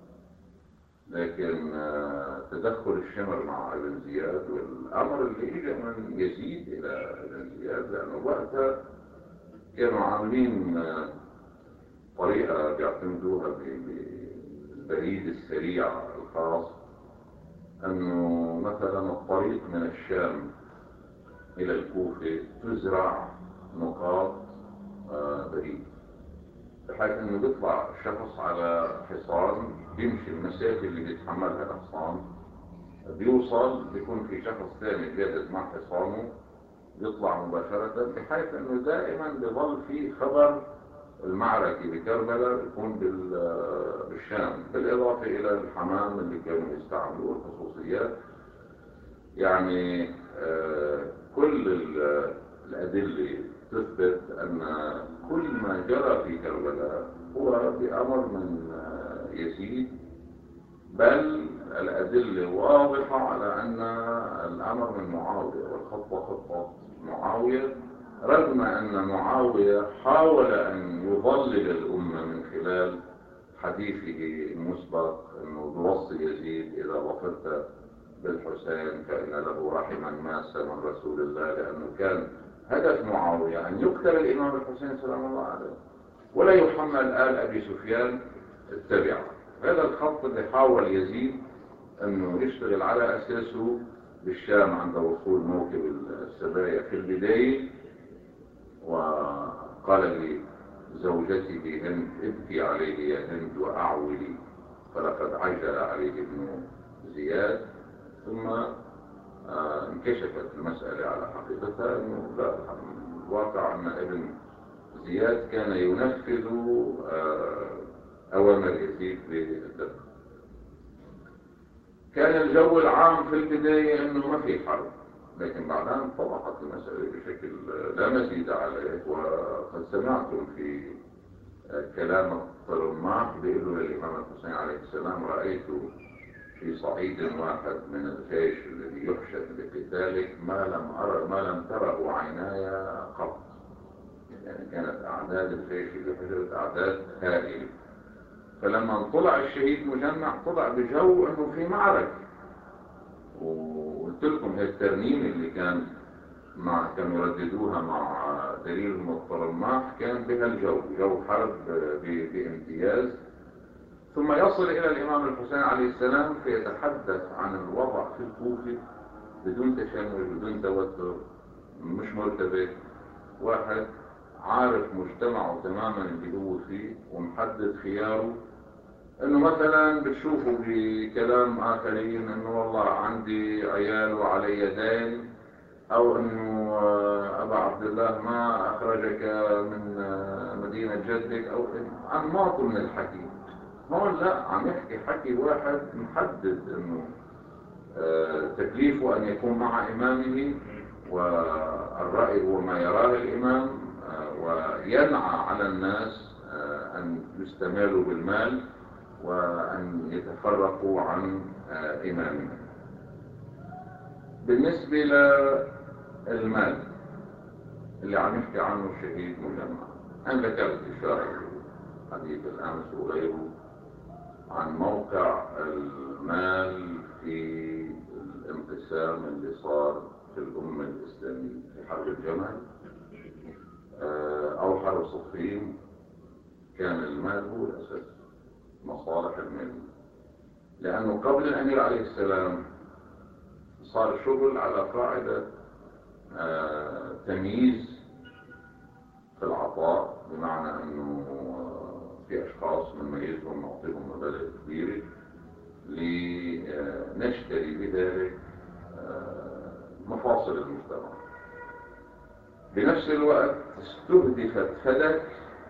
[SPEAKER 1] لكن تدخل الشمر مع ابن زياد والامر اللي اجى من يزيد الى ابن زياد، لانه وقتها كانوا عاملين طريقة بيعتمدوها بالبريد السريع الخاص، انه مثلا الطريق من الشام الى الكوفة تزرع نقاط بريد، بحيث انه بيطلع شخص على حصان بيمشي المسافة اللي بيتحملها الحصان، بيوصل بيكون في شخص ثاني جالس مع حصانه بيطلع مباشرة، بحيث انه دائما بيظل في خبر المعركة بكربلاء يكون بالشام، بالاضافة الى الحمام اللي كانوا يستعملوه الخصوصيات. يعني كل الادلة تثبت ان كل ما جرى في كربلاء هو بامر من يزيد، بل الادلة واضحة على ان الامر من معاوية والخطوة خطة معاوية، رغم أن معاوية حاول أن يضلل الأمة من خلال حديثه المسبق أنه يوصي يزيد إذا ظفرت بالحسين فإن له رحما ماس من رسول الله، لأنه كان هدف معاوية أن يقتل الإمام الحسين سلام الله عليه ولا يحمل آل أبي سفيان التبعة. هذا الخط اللي حاول يزيد أنه يشتغل على أساسه بالشام عند وصول موكب السبايا في البداية، وقال لزوجته هند ابكي عليه يا هند وأعولي فلقد عجل عليه ابن زياد. ثم انكشفت المسألة على حقيقتها انه لا، الواقع ان ابن زياد كان ينفذ اوامر يزيد بالدقة. كان الجو العام في البداية انه ما في حرب، لكن بعدين طبقت المسألة بشكل لا مزيد عليه. وقد سمعتم في كلام الطرماح بيقولوا للإمام الحسين عليه السلام رأيت في صعيد واحد من الجيش الذي يحشد لقتالك ما لم أرى ما لم تره عيناي قط. يعني كانت أعداد الجيش اللي حشدت أعداد هائلة. فلما طلع الشهيد مجمع طلع بجو أنه في معركة، وقلت لكم هي الترنيم اللي كان مع كانوا يرددوها مع دليل الطرماح كان بها الجو جو حرب بامتياز. ثم يصل إلى الإمام الحسين عليه السلام فيتحدث عن الوضع في الكوفة بدون تشنج بدون توتر، مش مرتبك، واحد عارف مجتمعه تماما اللي هو فيه ومحدد خياره. انه مثلا بتشوفوا بكلام اخرين انه والله عندي عيال وعلي دين، او انه ابا عبد الله ما اخرجك من مدينة جدك، او انماط من الحكي. هون لا عم يحكي حكي واحد محدد انه آه تكليفه ان يكون مع امامه، والرأي هو ما يراه الامام، آه وينعى على الناس آه ان يستمالوا بالمال وان يتفرقوا عن آه امامهم. بالنسبة للمال اللي عم يحكي عنه الشهيد مجمع، أنا ذكرت إشارة حديث الأمس وغيره عن موقع المال في الانقسام اللي صار في الأمة الإسلامية في حرب الجمل أو حرب صفين. كان المال هو الأساس، مصالح المال، لأنه قبل الأمير عليه السلام صار شغل على قاعدة آه تمييز في العطاء، بمعنى انه في اشخاص بنميزهم نعطيهم مبالغ كبيره لنشتري بذلك آه مفاصل المجتمع. بنفس الوقت استهدفت فدك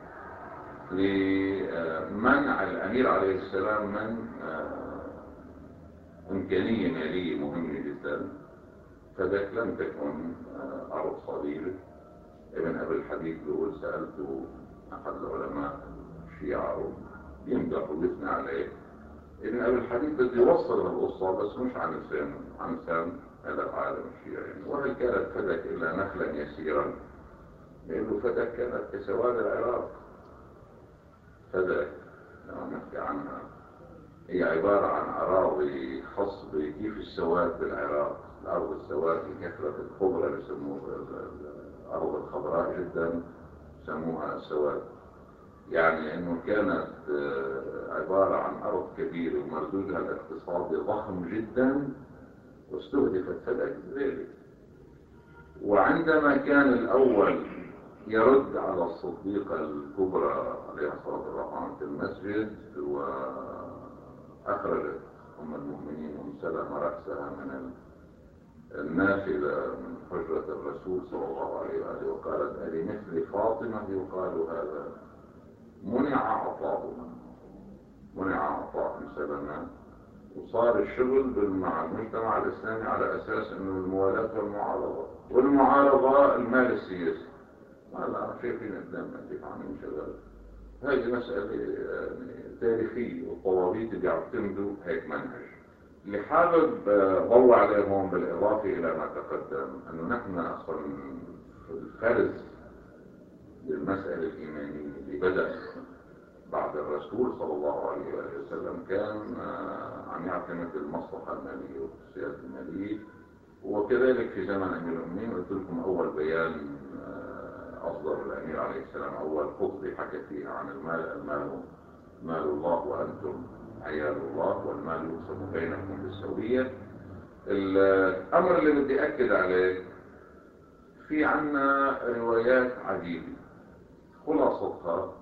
[SPEAKER 1] لمنع الامير عليه السلام من آه امكانيه ماليه مهمه جدا. فدك لم تكن آه ارض صغيره. ابن أبي الحديث بيقول سألته أحد العلماء الشيعة يمدح ويثني عليه. ابن أبي الحديث بده يوصل القصة بس مش عن لسان عن لسان هذا العالم الشيعي. يعني وهل كانت فدك إلا نخلا يسيرا؟ لأنه فدك كانت كسواد العراق. فدك لما نحكي عنها هي عبارة عن أراضي خصبة كيف السواد بالعراق، الأرض السواد بكثرة الخضرة اللي يسموها الأرض الخضراء جدا سموها السواد. يعني انه كانت عبارة عن ارض كبيرة ومردودها الاقتصادي ضخم جدا واستهدفت فدك ذلك. وعندما كان الاول يرد على الصديقة الكبرى عليها الصلاة والسلام في المسجد واخرجت ام المؤمنين ام سلمة رأسها من النافلة من حجرة الرسول صلى الله عليه وآله وقالت ألي مثل فاطمة يقال هذا، منع عطاؤها، منع عطاء سلمة. وصار الشغل مع المجتمع الإسلامي على أساس أنه الموالاة والمعارضة، والمعارضة المال السياسي. هلا شايفين قدامنا كيف عم ينشغل. هذه مسألة تاريخية والطوابيت اللي بيعتمدوا هيك منهج. اللي حابب ضوء عليهم بالإضافة إلى ما تقدم أنه نحن أصلا الفرز للمسألة الإيمانية اللي بدأ بعد الرسول صلى الله عليه وسلم كان عم يعتمد المصلحة المالية والسياسة المالية. وكذلك في زمن أمير المؤمنين قلت لكم أول بيان أصدر الأمير عليه السلام، أول خطبة حكى فيها عن المال، المال مال الله وأنتم عيال الله والمال يقسم بينكم بالسوية. الأمر اللي بدي أكد عليه في عنا روايات عديدة خلاصتها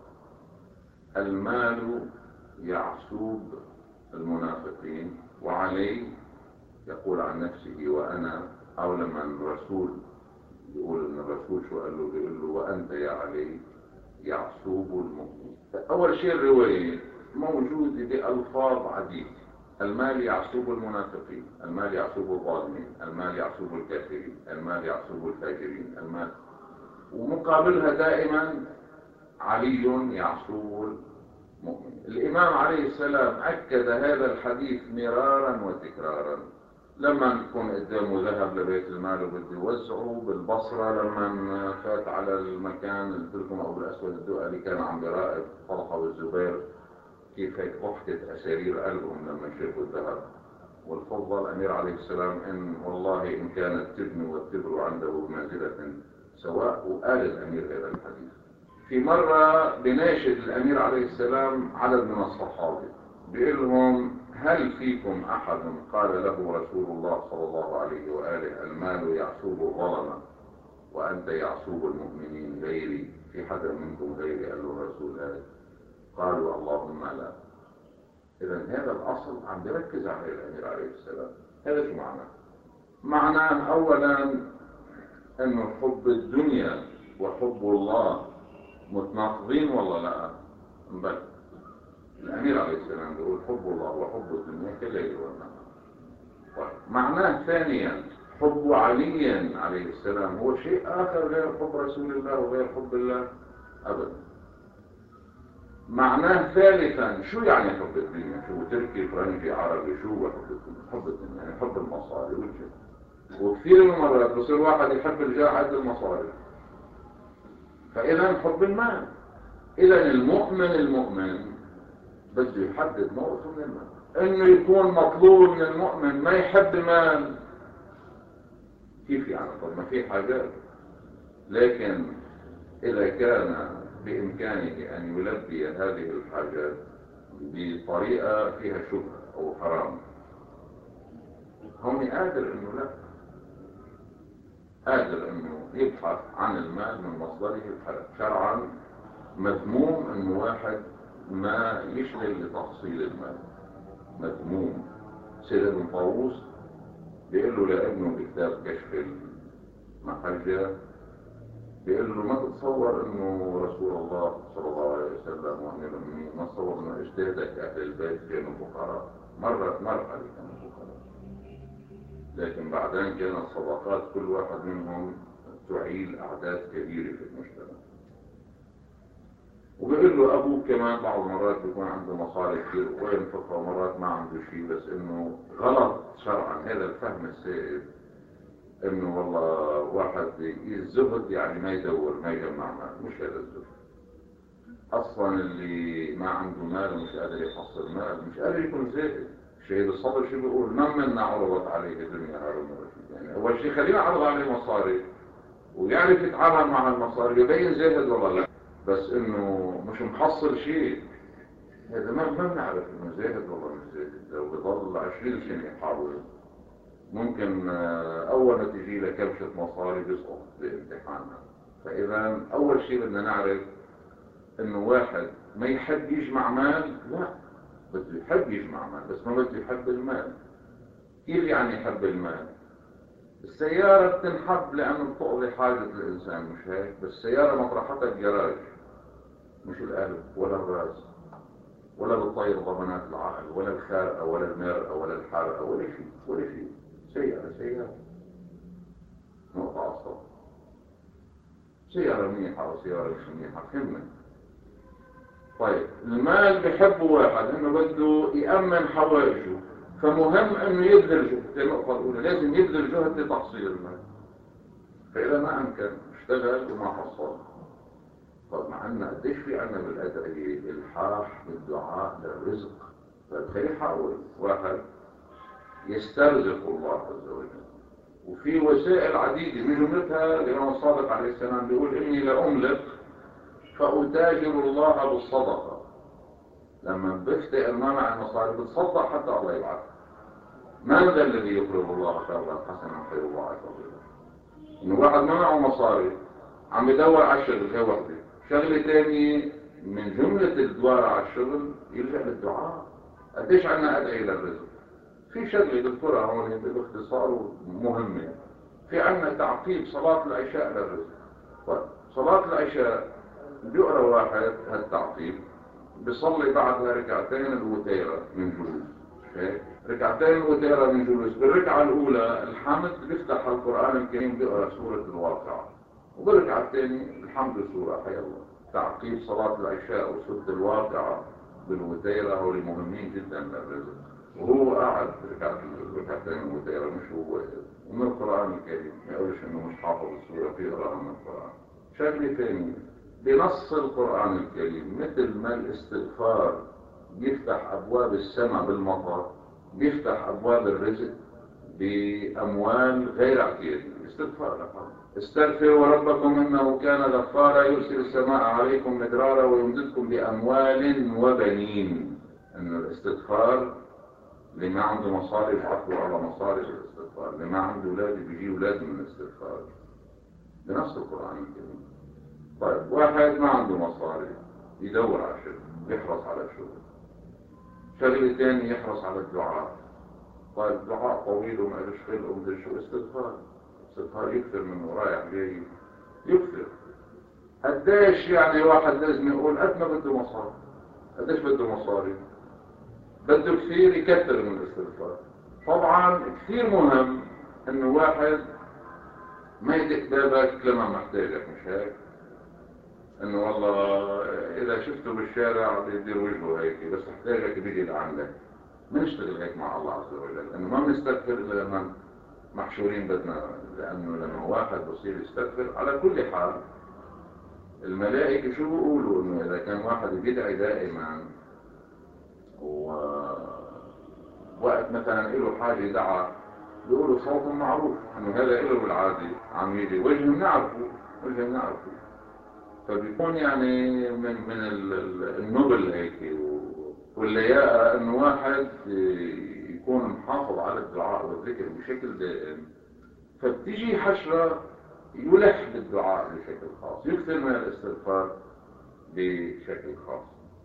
[SPEAKER 1] المال يعسوب المنافقين، وعلي يقول عن نفسه وأنا، أو لما الرسول يقول ان الرسول شو قال له، بيقول له وأنت يا علي يعسوب المؤمن. أول شيء الرواية موجودة بألفاظ عديدة، المال يعسوب المنافقين، المال يعسوب الظالمين، المال يعسوب الكافرين، المال يعسوب الفاجرين، المال، ومقابلها دائما علي يعسوب المؤمن. الإمام عليه السلام أكد هذا الحديث مرارا وتكرارا. لما نكون قدامه ذهب لبيت المال وبده يوزعه بالبصرة، لما فات على المكان اللي قلت لكم أبو الأسود الدؤلي كان عم بيراقب طلحة والزبير كيف هيك ضحكت أسارير قلبهم لما شافوا الذهب والفضة. الأمير عليه السلام إن والله إن كانت تبني والتبر عنده بمنزلة سواء، وقال الأمير هذا الحديث. في مرة بناشد الأمير عليه السلام عدد من الصحابة بيقول لهم هل فيكم أحد قال له رسول الله صلى الله عليه وآله المال يعسوب الظلمة وأنت يعسوب المؤمنين غيري؟ في حدا منكم غيري؟ قال له الرسول هذا. قالوا اللهم لا. إذا هذا الأصل عم بركز عليه الأمير عليه السلام. هذا شو معناه؟ معناه أولا أنه حب الدنيا وحب الله متناقضين ولا لا؟ بل الأمير عليه السلام بيقول حب الله وحب الدنيا كالليل والنهار. طيب معناه ثانيا حب علي عليه السلام هو شيء آخر غير حب رسول الله وغير حب الله أبدا. معناه ثالثا شو يعني حب الدنيا؟ شو تركي فرنجي عربي؟ شو هو حب الدنيا؟ حب الدنيا يعني حب المصاري والجاه. وكثير من المرات بصير واحد يحب الجاه قد المصاري. فإذا حب المال. إذا المؤمن المؤمن بده يحدد موقفه من المال. إنه يكون مطلوب من المؤمن ما يحب المال. كيف يعني؟ طب ما في حاجات. لكن إذا كان بإمكانه أن يلبي هذه الحاجات بطريقة فيها شبهة أو حرام، هم قادر إنه لا، قادر إنه يبحث عن المال من مصدره الحلال. شرعا مذموم إنه واحد ما يشغل لتحصيل المال، مذموم. سيد ابن طاووس بيقول له لابنه بكتاب كشف المحجة، بيقول له ما تتصور انه رسول الله صلى الله عليه وسلم وامير المؤمنين ما تصور انه اجتهدك اهل البيت كانوا فقراء، مرت مرحله كانوا فقراء، لكن بعدين كانت صداقات كل واحد منهم تعيل اعداد كبيره في المجتمع. وبيقول له ابوه كمان بعض المرات بيكون عنده مصاري كثير وينفقها ومرات ما عنده شيء، بس انه غلط شرعا هذا الفهم السائد انه والله واحد الزهد يعني ما يدور ما يجمع مال. مش هذا الزهد اصلا. اللي ما عنده مال ومش قادر يحصل مال مش قادر يكون زاهد. الشهيد الصبر شو بيقول؟ من منا عرضت عليه الدنيا هارون ورشيد. يعني اول شيء خلينا نعرض عليه مصاري ويعرف يتعامل مع المصاري يبين زاهد والله لا، بس انه مش محصل شيء هذا ما ما بنعرف انه زاهد والله مش زاهد. لو بضل عشرين سنه يحاول ممكن اول ما تجي له كبشه مصاري بيسقط بامتحانها. فاذا اول شيء بدنا نعرف انه واحد ما يحب يجمع مال، لا بده يحب يجمع مال بس ما بده يحب المال. كيف يعني يحب المال؟ السيارة بتنحب لأنه بتقضي حاجة الإنسان مش هيك؟ بس السيارة مطرحتها الجراج مش القلب ولا الراس ولا بالطير ضمانات العقل ولا الخارقة ولا المرأة ولا الحرقة ولا شيء ولا شيء. سيارة سيارة نقطة عصر. سيارة منيحة وسيارة مش منيحة فهمنا. طيب المال بحبه واحد انه بده يأمن حوائجه، فمهم انه يبذل جهد. زي النقطة الأولى لازم يبذل جهد لتحصيل المال. فإذا ما أمكن اشتغل وما حصل. طب مع أن قديش في عنا بالأدعية الحاح بالدعاء للرزق. فخلي يحاول واحد يسترزق الله عز وجل، وفي وسائل عديدة من جملتها الإمام الصادق عليه السلام بيقول إني لأملك فأتاجر الله بالصدقة. لما بفتقر ما مع المصاري بتصدق حتى الله يبعث. من ذا الذي يقرض الله قرضا حسنا فيضاعفه له؟ إنه واحد ما معه مصاري عم يدور على الشغل هي وحده. شغلة ثانية من جملة الدوار على الشغل يلجأ للدعاء. قديش عنا أدعي للرزق؟ في شغلة دكتورة هون باختصار مهمة. في عنا تعقيب صلاة العشاء للرزق. صلاة العشاء بيقرأ واحد هالتعقيب بيصلي بعدها ركعتين الوتيرة من جلوس. ركعتين الوتيرة من جلوس. بالركعة الأولى الحمد بيفتح القرآن الكريم بيقرأ سورة الواقعة، وبالركعة الثانية الحمد سورة حي الله. تعقيب صلاة العشاء وسورة الواقعة بالوتيرة هو مهمين جدا للرزق. وهو قاعد ركعتين الوتيرة مش هو ومن القرآن الكريم ما يقولش انه مش حافظ السورة بيقرأها من القرآن. شكل ثاني بنص القرآن الكريم مثل ما الاستغفار بيفتح أبواب السماء بالمطر بيفتح أبواب الرزق بأموال غير اعتيادية. استغفار استغفروا ربكم إنه كان غفارا يرسل السماء عليكم مدرارا ويمددكم بأموال وبنين. إن الاستغفار اللي ما عنده مصاري يحطوا على مصاري الاستغفار، اللي ما عنده أولاد بيجي أولاد من الاستغفار بنص القرآن الكريم. طيب واحد ما عنده مصاري يدور على شغل يحرص على الشغل. شغل ثاني يحرص على الدعاء. طيب الدعاء طويل وما لهش خلق ومدري شو. استغفار استغفار يكثر منه رايح جاي يكثر. قديش يعني واحد لازم يقول قد ما بده مصاري قديش بده مصاري؟ بده كثير يكثر من الاستغفار. طبعا كثير مهم انه واحد ما يدق بابك لما محتاجك، مش هيك؟ انه والله اذا شفته بالشارع بيدير وجهه هيك، بس احتاجك بيجي لعندك. ما نشتغل هيك مع الله عز وجل، انه ما بنستغفر الا لما محشورين بدنا، لانه لما واحد بصير يستغفر على كل حال الملائكة شو بيقولوا؟ انه اذا كان واحد بيدعي دائما ووقت مثلا له حاجة دعا بيقولوا صوت معروف انه هذا له بالعادي عم يجي وجه بنعرفه، وجه بنعرفه. فبيكون يعني من من النبل هيك واللياقة انه واحد يكون محافظ على الدعاء والذكر بشكل دائم. فبتيجي حشرة يلح بالدعاء بشكل خاص، يكثر من الاستغفار بشكل خاص.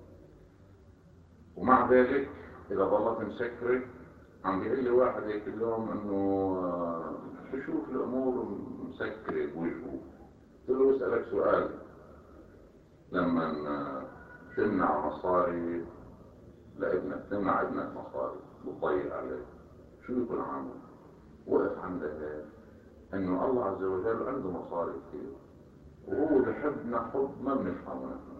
[SPEAKER 1] ومع ذلك اذا ظلت مسكرة، عم بيقول لي واحد هيك اليوم انه بشوف الامور مسكرة بوجهه. قلت له اسألك سؤال، لما تمنع مصاري لابنك، تمنع ابنك مصاري وتضيق عليه، شو يكون عامل؟ وقف عندك هيك انه الله عز وجل عنده مصاري كثير وهو بحبنا حب ما بنفهمه نحن،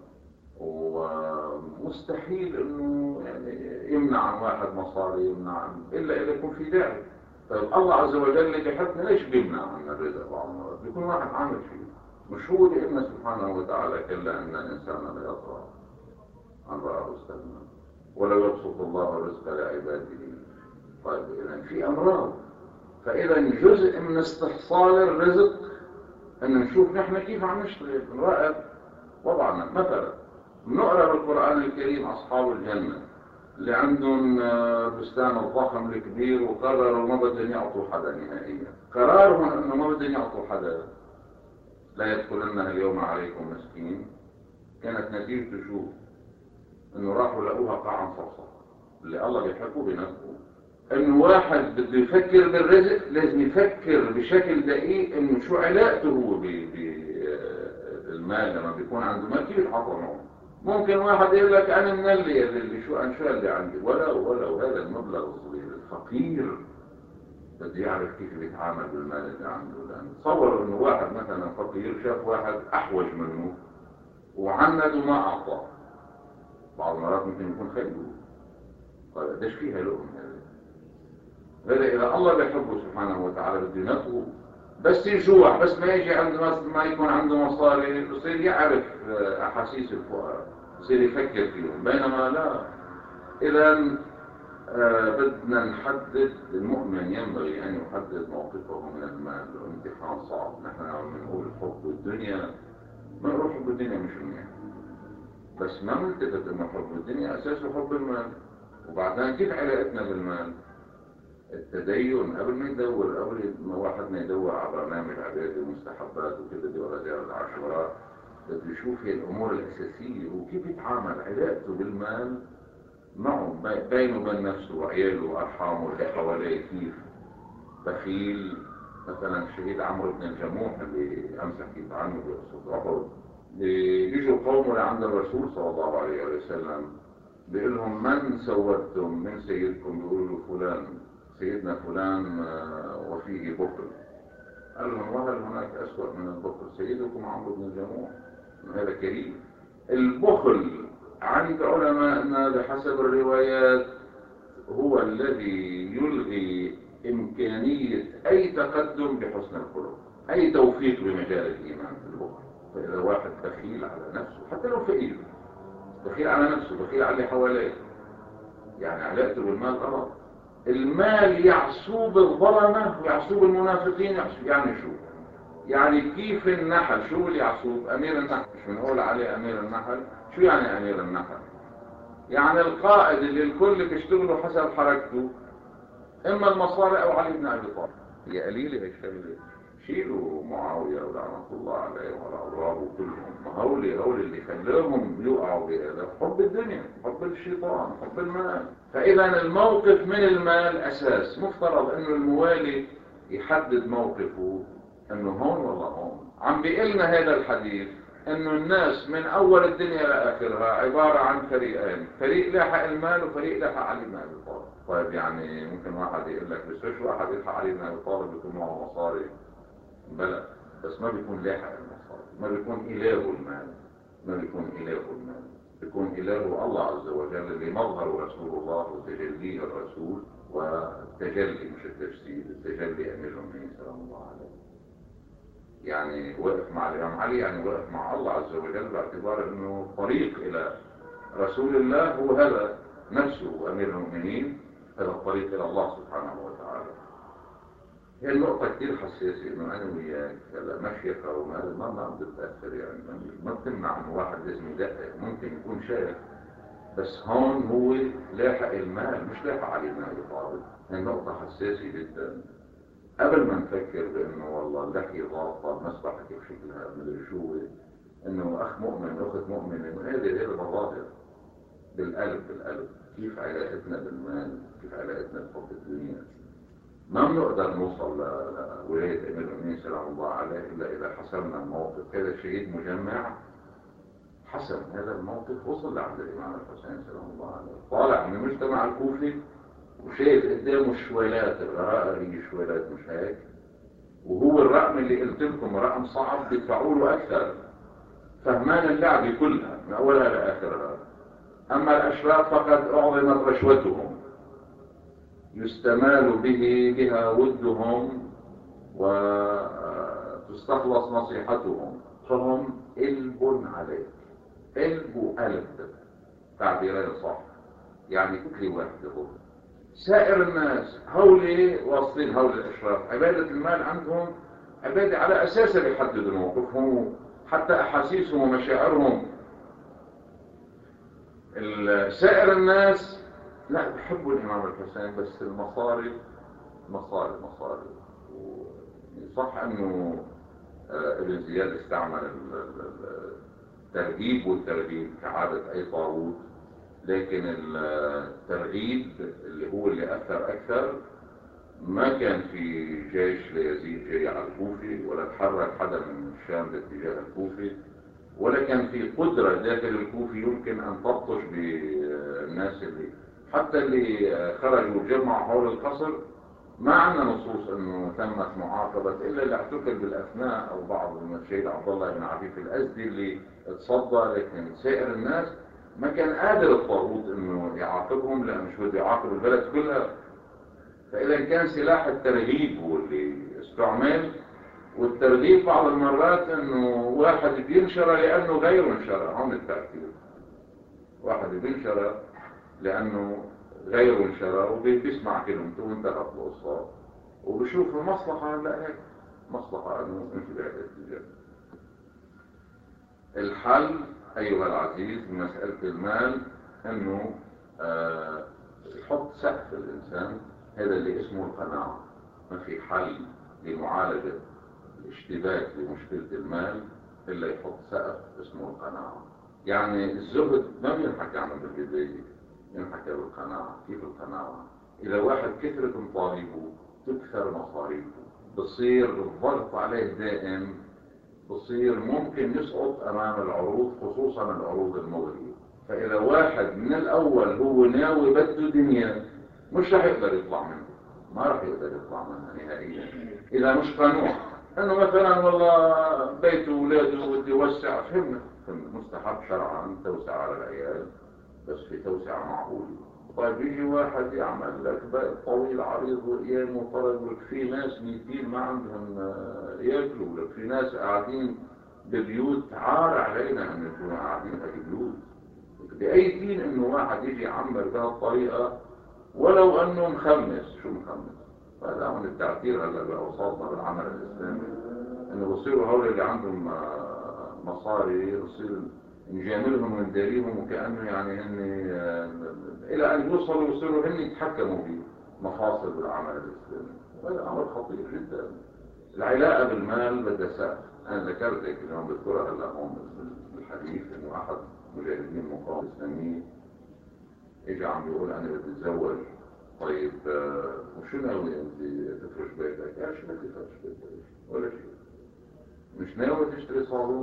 [SPEAKER 1] ومستحيل انه يعني يمنع عن واحد مصاري، يمنع عن الا اذا يكون في داعي. طيب الله عز وجل اللي بيحبنا ليش بيمنع عنا الرزق بعض المرات؟ بيكون واحد عامل فيه، مش هو بيقولنا سبحانه وتعالى كلا ان الانسان لا يطغى ان رآه استغنى ولو يبسط الله الرزق لعباده. طيب اذا في امراض، فاذا جزء من استحصال الرزق ان نشوف نحن كيف عم نشتغل، نراقب وضعنا. مثلا بنقرا بالقران الكريم اصحاب الجنه اللي عندهم بستان الضخم الكبير وقرروا ما بدهم يعطوا حدا نهائيا، قرارهم انه ما بدهم يعطوا حدا، لا يدخلنها اليوم عليكم مسكين، كانت نتيجته شو؟ انه راحوا لقوها قاعا صفصف. اللي الله بيحبه بنفسه انه واحد بده يفكر بالرزق لازم يفكر بشكل دقيق انه شو علاقته هو بالمال. لما بيكون عنده مال كيف يتعاطى معه؟ ممكن واحد يقول لك انا من اللي اللي شو انشاء اللي عندي، ولا ولا وهذا المبلغ الصغير. الفقير بده يعرف كيف بيتعامل بالمال اللي عنده، لان تصور انه واحد مثلا فقير شاف واحد احوج منه وعند وما اعطاه، بعض المرات ممكن يكون خيره. طيب قديش فيها لقمه هذا؟ هذا اذا الله بيحبه سبحانه وتعالى بده ينطقه، بس يجوع، بس ما يجي عنده ما يكون عنده مصاري بصير يعرف احاسيس الفقراء، بصير يفكر فيهم. بينما لا، اذا آه بدنا نحدد، المؤمن ينبغي ان يحدد موقفه من المال. الامتحان صعب، نحن عم نقول حب الدنيا، ما نقول حب الدنيا مش منيح، بس ما نلتفت انه حب الدنيا اساسه حب المال. وبعدين كيف علاقتنا بالمال؟ التدين قبل ما يدور، قبل ما واحد ما يدور على برنامج عبادي ومستحبات وكذا دي ولا دي ولا عشرات، بده يشوف هي الامور الاساسيه وكيف يتعامل، علاقته بالمال معه بينه وبين نفسه وعياله وارحامه اللي حواليه. كيف بخيل مثلا الشهيد عمرو بن الجموح اللي امس حكيت عنه بقصه احد، بيجوا قومه لعند الرسول صلى الله عليه وسلم بيقول لهم من سودتم من سيدكم؟ بيقولوا له فلان، سيدنا فلان وفيه بخل. قال لهم وهل هناك أسوأ من البخل؟ سيدكم عمرو بن الجموح، هذا كريم. البخل عند علماءنا بحسب الروايات هو الذي يلغي إمكانية أي تقدم بحسن الخلق، أي توفيق بمجال الإيمان في البخل. فإذا واحد بخيل على نفسه، حتى لو فقير، بخيل على نفسه، بخيل على اللي حواليه، يعني علاقته بالمال غلط. المال يعصوب الظلمة ويعصوب المنافقين، يعصوب يعني شو؟ يعني كيف النحل، شو اللي يعصوب؟ أمير النحل، مش بنقول عليه أمير النحل. شو يعني أمير النحل؟ يعني القائد اللي الكل بيشتغلوا حسب حركته، إما المصاري أو علي بن أبي طالب. هي قليلة هالشغلة، شيلوا معاوية ولعنة الله عليه وعلى أضرابه كلهم، هولي هولي اللي خلاهم يوقعوا بهذا حب الدنيا، حب الشيطان، حب المال. فإذا الموقف من المال أساس. مفترض إنه الموالي يحدد موقفه إنه هون ولا هون. عم بيقلنا هذا الحديث انه الناس من اول الدنيا لاخرها عبارة عن فريقين، فريق لاحق المال وفريق لاحق علي بن ابي طالب. طيب يعني ممكن واحد يقول لك بس فيش واحد يلحق علي بن ابي طالب بيكون معه مصاري؟ بلى، بس ما بيكون لاحق المصاري، ما بيكون اله المال، ما بيكون اله المال، بيكون اله الله عز وجل اللي مظهر رسول الله وتجليه الرسول، والتجلي مش التجسيد، التجلي امير المؤمنين سلام الله عليه. يعني وقف مع الإمام علي، يعني وقف مع الله عز وجل، باعتبار أنه طريق إلى رسول الله هو هذا نفسه أمير المؤمنين، هذا الطريق إلى الله سبحانه وتعالى. هي النقطة كتير حساسة، إنه أنا وياك هلا مشيخة وما ما ما بتتأثر، يعني ما بتمنع إنه واحد لازم يدقق، ممكن يكون شايف، بس هون هو لاحق المال مش لاحق علي بن أبي طالب. هي النقطة حساسة جدا. قبل ما نفكر بانه والله اللحية ضابطة مسبحة كيف شكلها مدري شو، انه اخ مؤمن اخت مؤمنة، انه هذه هذه مظاهر بالقلب بالقلب. كيف علاقتنا بالمال، كيف علاقتنا بحب الدنيا، ما بنقدر نوصل لولاية امير المؤمنين سلام الله عليه الا اذا حسمنا الموقف. هذا شهيد مجمع حسم هذا الموقف، وصل لعند الامام الحسين سلام الله عليه، طالع من المجتمع الكوفي وشايف قدامه الشويلات، الغرائر هي الشويلات مش هيك، وهو الرقم اللي قلت لكم رقم صعب بيدفعوا له اكثر، فهمان اللعبه كلها من اولها لاخرها. اما الاشراف فقد اعظمت رشوتهم، يستمال به بها ودهم وتستخلص نصيحتهم، فهم قلب عليك، قلب وقلب، تعبيرين صح، يعني كتله واحده. هو سائر الناس هولي واصلين، هول الاشراف عبادة المال عندهم عبادة على اساسها بيحددوا موقفهم، حتى احاسيسهم ومشاعرهم. سائر الناس لا بيحبوا الامام الحسين، بس المصاري مصاري مصاري. صح انه ابن زياد استعمل الترهيب والترهيب كعادة اي طاغوت، لكن الترغيب اللي هو اللي أثر أكثر ما كان في جيش ليزيد جاي على الكوفي، ولا تحرك حدا من الشام باتجاه الكوفي، ولا كان في قدرة داخل الكوفي يمكن أن تبطش بالناس اللي حتى اللي خرجوا وجمعوا حول القصر. ما عندنا نصوص أنه تمت معاقبة إلا اللي اعتقل بالأثناء أو بعض من الشهيد عبد الله بن عفيف الأزدي اللي اتصدى، لكن سائر الناس ما كان قادر الطاغوت انه يعاقبهم، لانه مش بده يعاقب البلد كلها. فاذا كان سلاح الترغيب هو اللي استعمل، والترغيب بعض المرات انه واحد بينشر لانه غيره انشر، هون التأثير، واحد بينشر لانه غيره انشر وبيسمع كلمته وانتهت القصه وبشوف المصلحه، لا هيك مصلحه انه انت بهذا الحل أيها العزيز بمسألة المال، أنه آه يحط سقف الإنسان، هذا اللي اسمه القناعة. ما في حل لمعالجة الاشتباك لمشكلة المال إلا يحط سقف اسمه القناعة. يعني الزهد ما بينحكى عنه بالبداية، ينحكى بالقناعة. كيف القناعة؟ إذا واحد كثرت مطالبه تكثر مصاريفه، بصير الضغط عليه دائم، بصير ممكن يسقط امام العروض، خصوصا العروض المغرية. فاذا واحد من الاول هو ناوي بده دنيا مش رح يقدر يطلع منه، ما رح يقدر يطلع منها نهائيا اذا مش قانون. انه مثلا والله بيته واولاده بده يوسع، فهمنا مستحب شرعا توسع على العيال، بس في توسعة معقولة. طيب يجي واحد يعمل لك بيت طويل عريض وايام وطرد، لك في ناس ميتين ما عندهم ياكلوا، لك في ناس قاعدين ببيوت عار علينا ان يكونوا قاعدين ببيوت. باي دين انه واحد يجي يعمر بهالطريقه ولو انه مخمس؟ شو مخمس؟ هذا من التعثير هلا باوساطنا بالعمل الاسلامي، انه بصيروا هؤلاء اللي عندهم مصاري بصير نجاملهم ونداريهم وكأنه يعني هن الى ان يوصلوا يصيروا هن يتحكموا بمفاصل العمل الاسلامي. هذا امر خطير جدا. العلاقه بالمال بدها سقف. انا ذكرت هيك اليوم بذكرها هلا هون بالحديث، انه احد مجاهدين المقاومه الاسلاميه اجى عم بيقول انا بدي اتزوج. طيب وشو ناوي انت تفرش بيتك؟ قال شو بدي افرش بيتك ولا شيء، مش ناوي تشتري صالون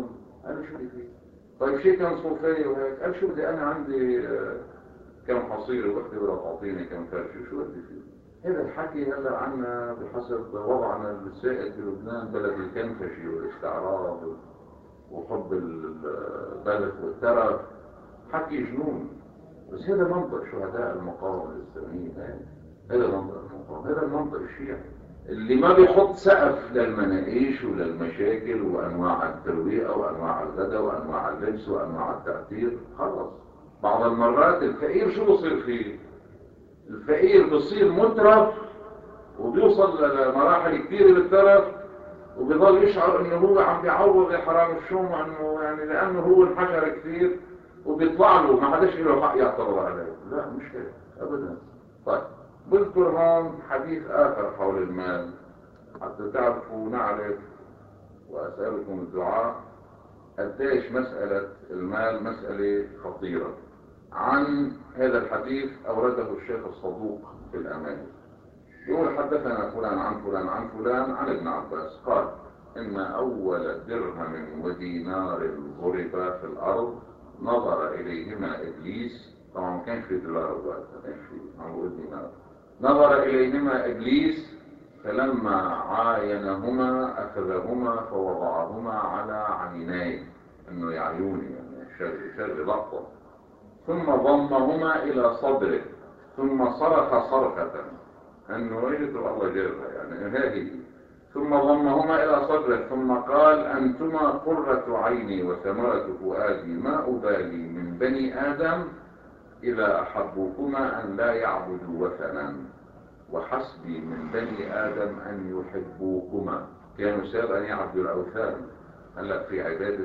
[SPEAKER 1] قال له شو بدي فيه؟ طيب شيء كان صوفية وهيك. قال شو بدي أنا عندي كم حصيرة وحدة ولا تعطيني كم فرشة، شو بدي فيه؟ هذا الحكي هلا عنا بحسب وضعنا السائد بلبنان بلد الكنفشي والاستعراض وحب البلد والترف، حكي جنون. بس هذا منطق شهداء المقاومة الإسلامية، هذا منطق المقاومة، هذا المنطق الشيعي اللي ما بيحط سقف للمناقيش وللمشاكل وأنواع الترويقة وأنواع الغداء وأنواع اللبس وأنواع التعطير. خلص بعض المرات الفقير شو بصير فيه؟ الفقير بصير مترف وبيوصل لمراحل كبيرة بالترف وبيظل يشعر انه هو عم بيعوض حرام الشوم، انه يعني لانه هو انحشر كثير وبيطلع له ما حداش له حق يعترض عليه. لا مش هيك ابدا. طيب بذكر هون حديث اخر حول المال حتى تعرفوا ونعرف، واسالكم الدعاء قديش مسألة المال مسألة خطيرة. عن هذا الحديث أورده الشيخ الصدوق في الأمان، يقول حدثنا فلان عن فلان عن فلان عن ابن عباس قال إن أول درهم ودينار ضرب في الأرض نظر إليهما إبليس، طبعا ما كانش في دولار وقتها، ما كانش في عم بقول دينار، نظر إليهما إبليس فلما عاينهما أخذهما فوضعهما على عينيه، إنه يعيوني يعني شر شر لقطة، ثم ضمهما إلى صدره ثم صرخ صرخة، أنه يجد الله جرها يعني هذه، ثم ضمهما إلى صدره ثم قال أنتما قرة عيني وثمرة فؤادي، ما أبالي من بني آدم إذا أحبوكما أن لا يعبدوا وثنا، وحسبي من بني آدم أن يحبوكما. كانوا سابقا يعبدوا الأوثان، هلأ في عبادة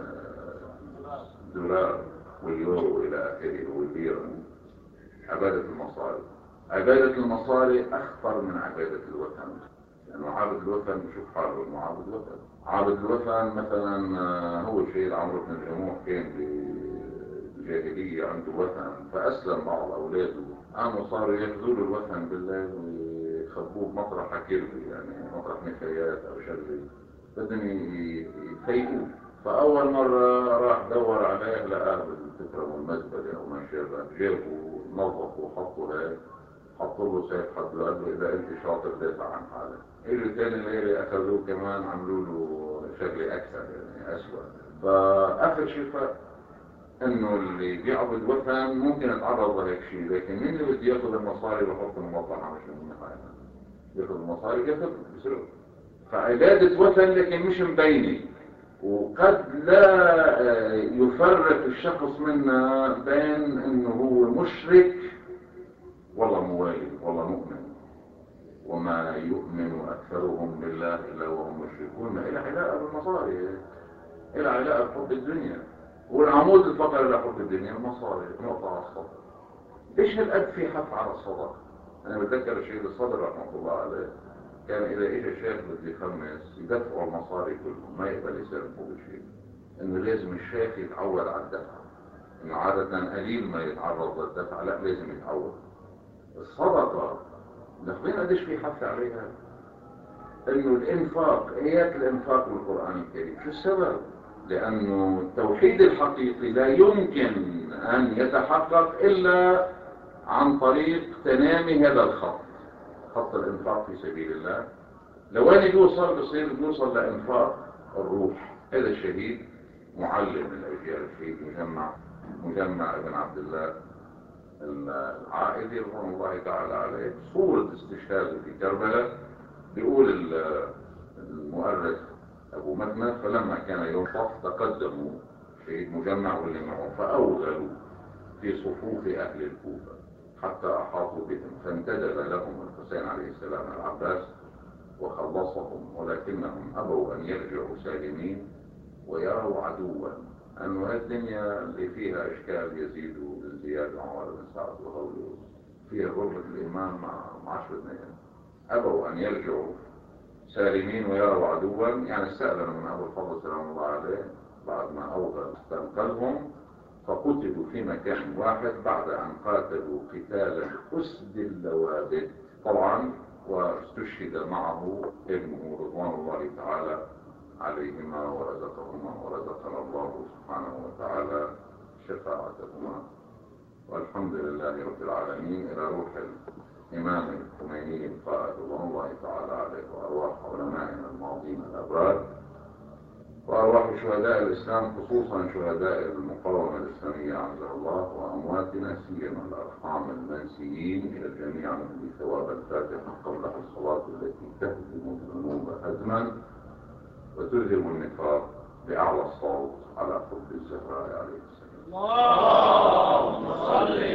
[SPEAKER 1] الدولار واليورو إلى آخره والبيرة، عبادة المصاري. عبادة المصاري أخطر من عبادة الوثن، لأنه يعني عابد الوثن بشوف حاله إنه عابد الوثن. عابد الوثن مثلا هو الشيخ عمرو بن الجموح كان بالجاهلية عنده وثن، فأسلم بعض أولاده قاموا صاروا ياخذوا له الوثن بالليل ويخبوه بمطرح كيربي، يعني مطرح نفايات أو شغلة بدهم يفيقوه. فأول مرة راح دور عليه لقاه بالفكرة والمزبلة أو ما شابه، جابوا نظفوا وحطوا هيك، حطوا له سيف حد قال له إذا أنت شاطر دافع عن حالك. إجوا ثاني ليلة أخذوه كمان عملوا له شغلة أكثر يعني أسوأ. فآخر شيء إنه اللي بيعبد وثن ممكن يتعرض لهيك شيء، لكن مين اللي بده ياخذ المصاري ويحط المصلحة مش من حالها؟ ياخذ المصاري ياخذ بسرعة. فعبادة وثن لكن مش مبينة، وقد لا يفرق الشخص منا بين انه هو مشرك والله موالي والله مؤمن، وما يؤمن اكثرهم بالله الا وهم مشركون. الى علاقه بالمصاري، الى علاقه بحب الدنيا، والعمود الفقري لحب الدنيا المصاري، نقطه على الصدر. ايش هالقد في حث على الصدقه؟ انا بتذكر الشيخ الصدر رحمه الله عليه كان إذا إجا شيخ بده يخمس يدفعوا المصاري كلهم، ما يقبل يسرقوا بشيء، إنه لازم الشيخ يتعود على الدفع، إنه عادة قليل ما يتعرض للدفع، لا لازم يتعود. الصدقة نخبين قديش في حث عليها، إنه الإنفاق، آيات الإنفاق بالقرآن الكريم، شو السبب؟ لأنه التوحيد الحقيقي لا يمكن أن يتحقق إلا عن طريق تنامي هذا الخط، خط الانفاق في سبيل الله. لو أن يوصل بصير بيوصل لانفاق الروح. هذا الشهيد معلم الاجيال، الشهيد مجمع مجمع ابن عبد الله العائدي رحمه الله تعالى عليه، صورة استشهاده في كربلاء. بيقول المؤرخ ابو مكنة فلما كان يوم صف تقدموا شهيد مجمع واللي معه فاوغلوا في صفوف اهل الكوفة حتى أحاطوا بهم، فانتدب لهم الحسين عليه السلام العباس وخلصهم، ولكنهم أبوا أن يرجعوا سالمين ويروا عدوا، أنه الدنيا اللي فيها إشكال يزيد بالزياد عمر بن سعد وغوله فيها غربة الإمام مع عشرة أيام، أبوا أن يرجعوا سالمين ويروا عدوا، يعني استأذنوا من أبو الفضل سلام الله عليه بعد ما أوغل استنقلهم، فقتلوا في مكان واحد بعد أن قاتلوا قتالا أسد اللوابد طبعا، واستشهد معه ابنه رضوان الله تعالى عليهما ورزقهما ورزقنا الله سبحانه وتعالى شفاعتهما. والحمد لله رب العالمين. إلى روح الإمام الخميني القائد رضوان الله تعالى عليه، وأرواح علمائنا الماضين الأبرار، وأرواح شهداء الإسلام خصوصا شهداء المقاومة الإسلامية عز الله، وأمواتنا سيما الأرحام المنسيين، إلى الجميع من بثواب الفاتحة قبل الصلاة التي تهدم الذنوب هدما وتلهم النفاق بأعلى الصوت على حب الزهراء عليه السلام.
[SPEAKER 2] اللهم صل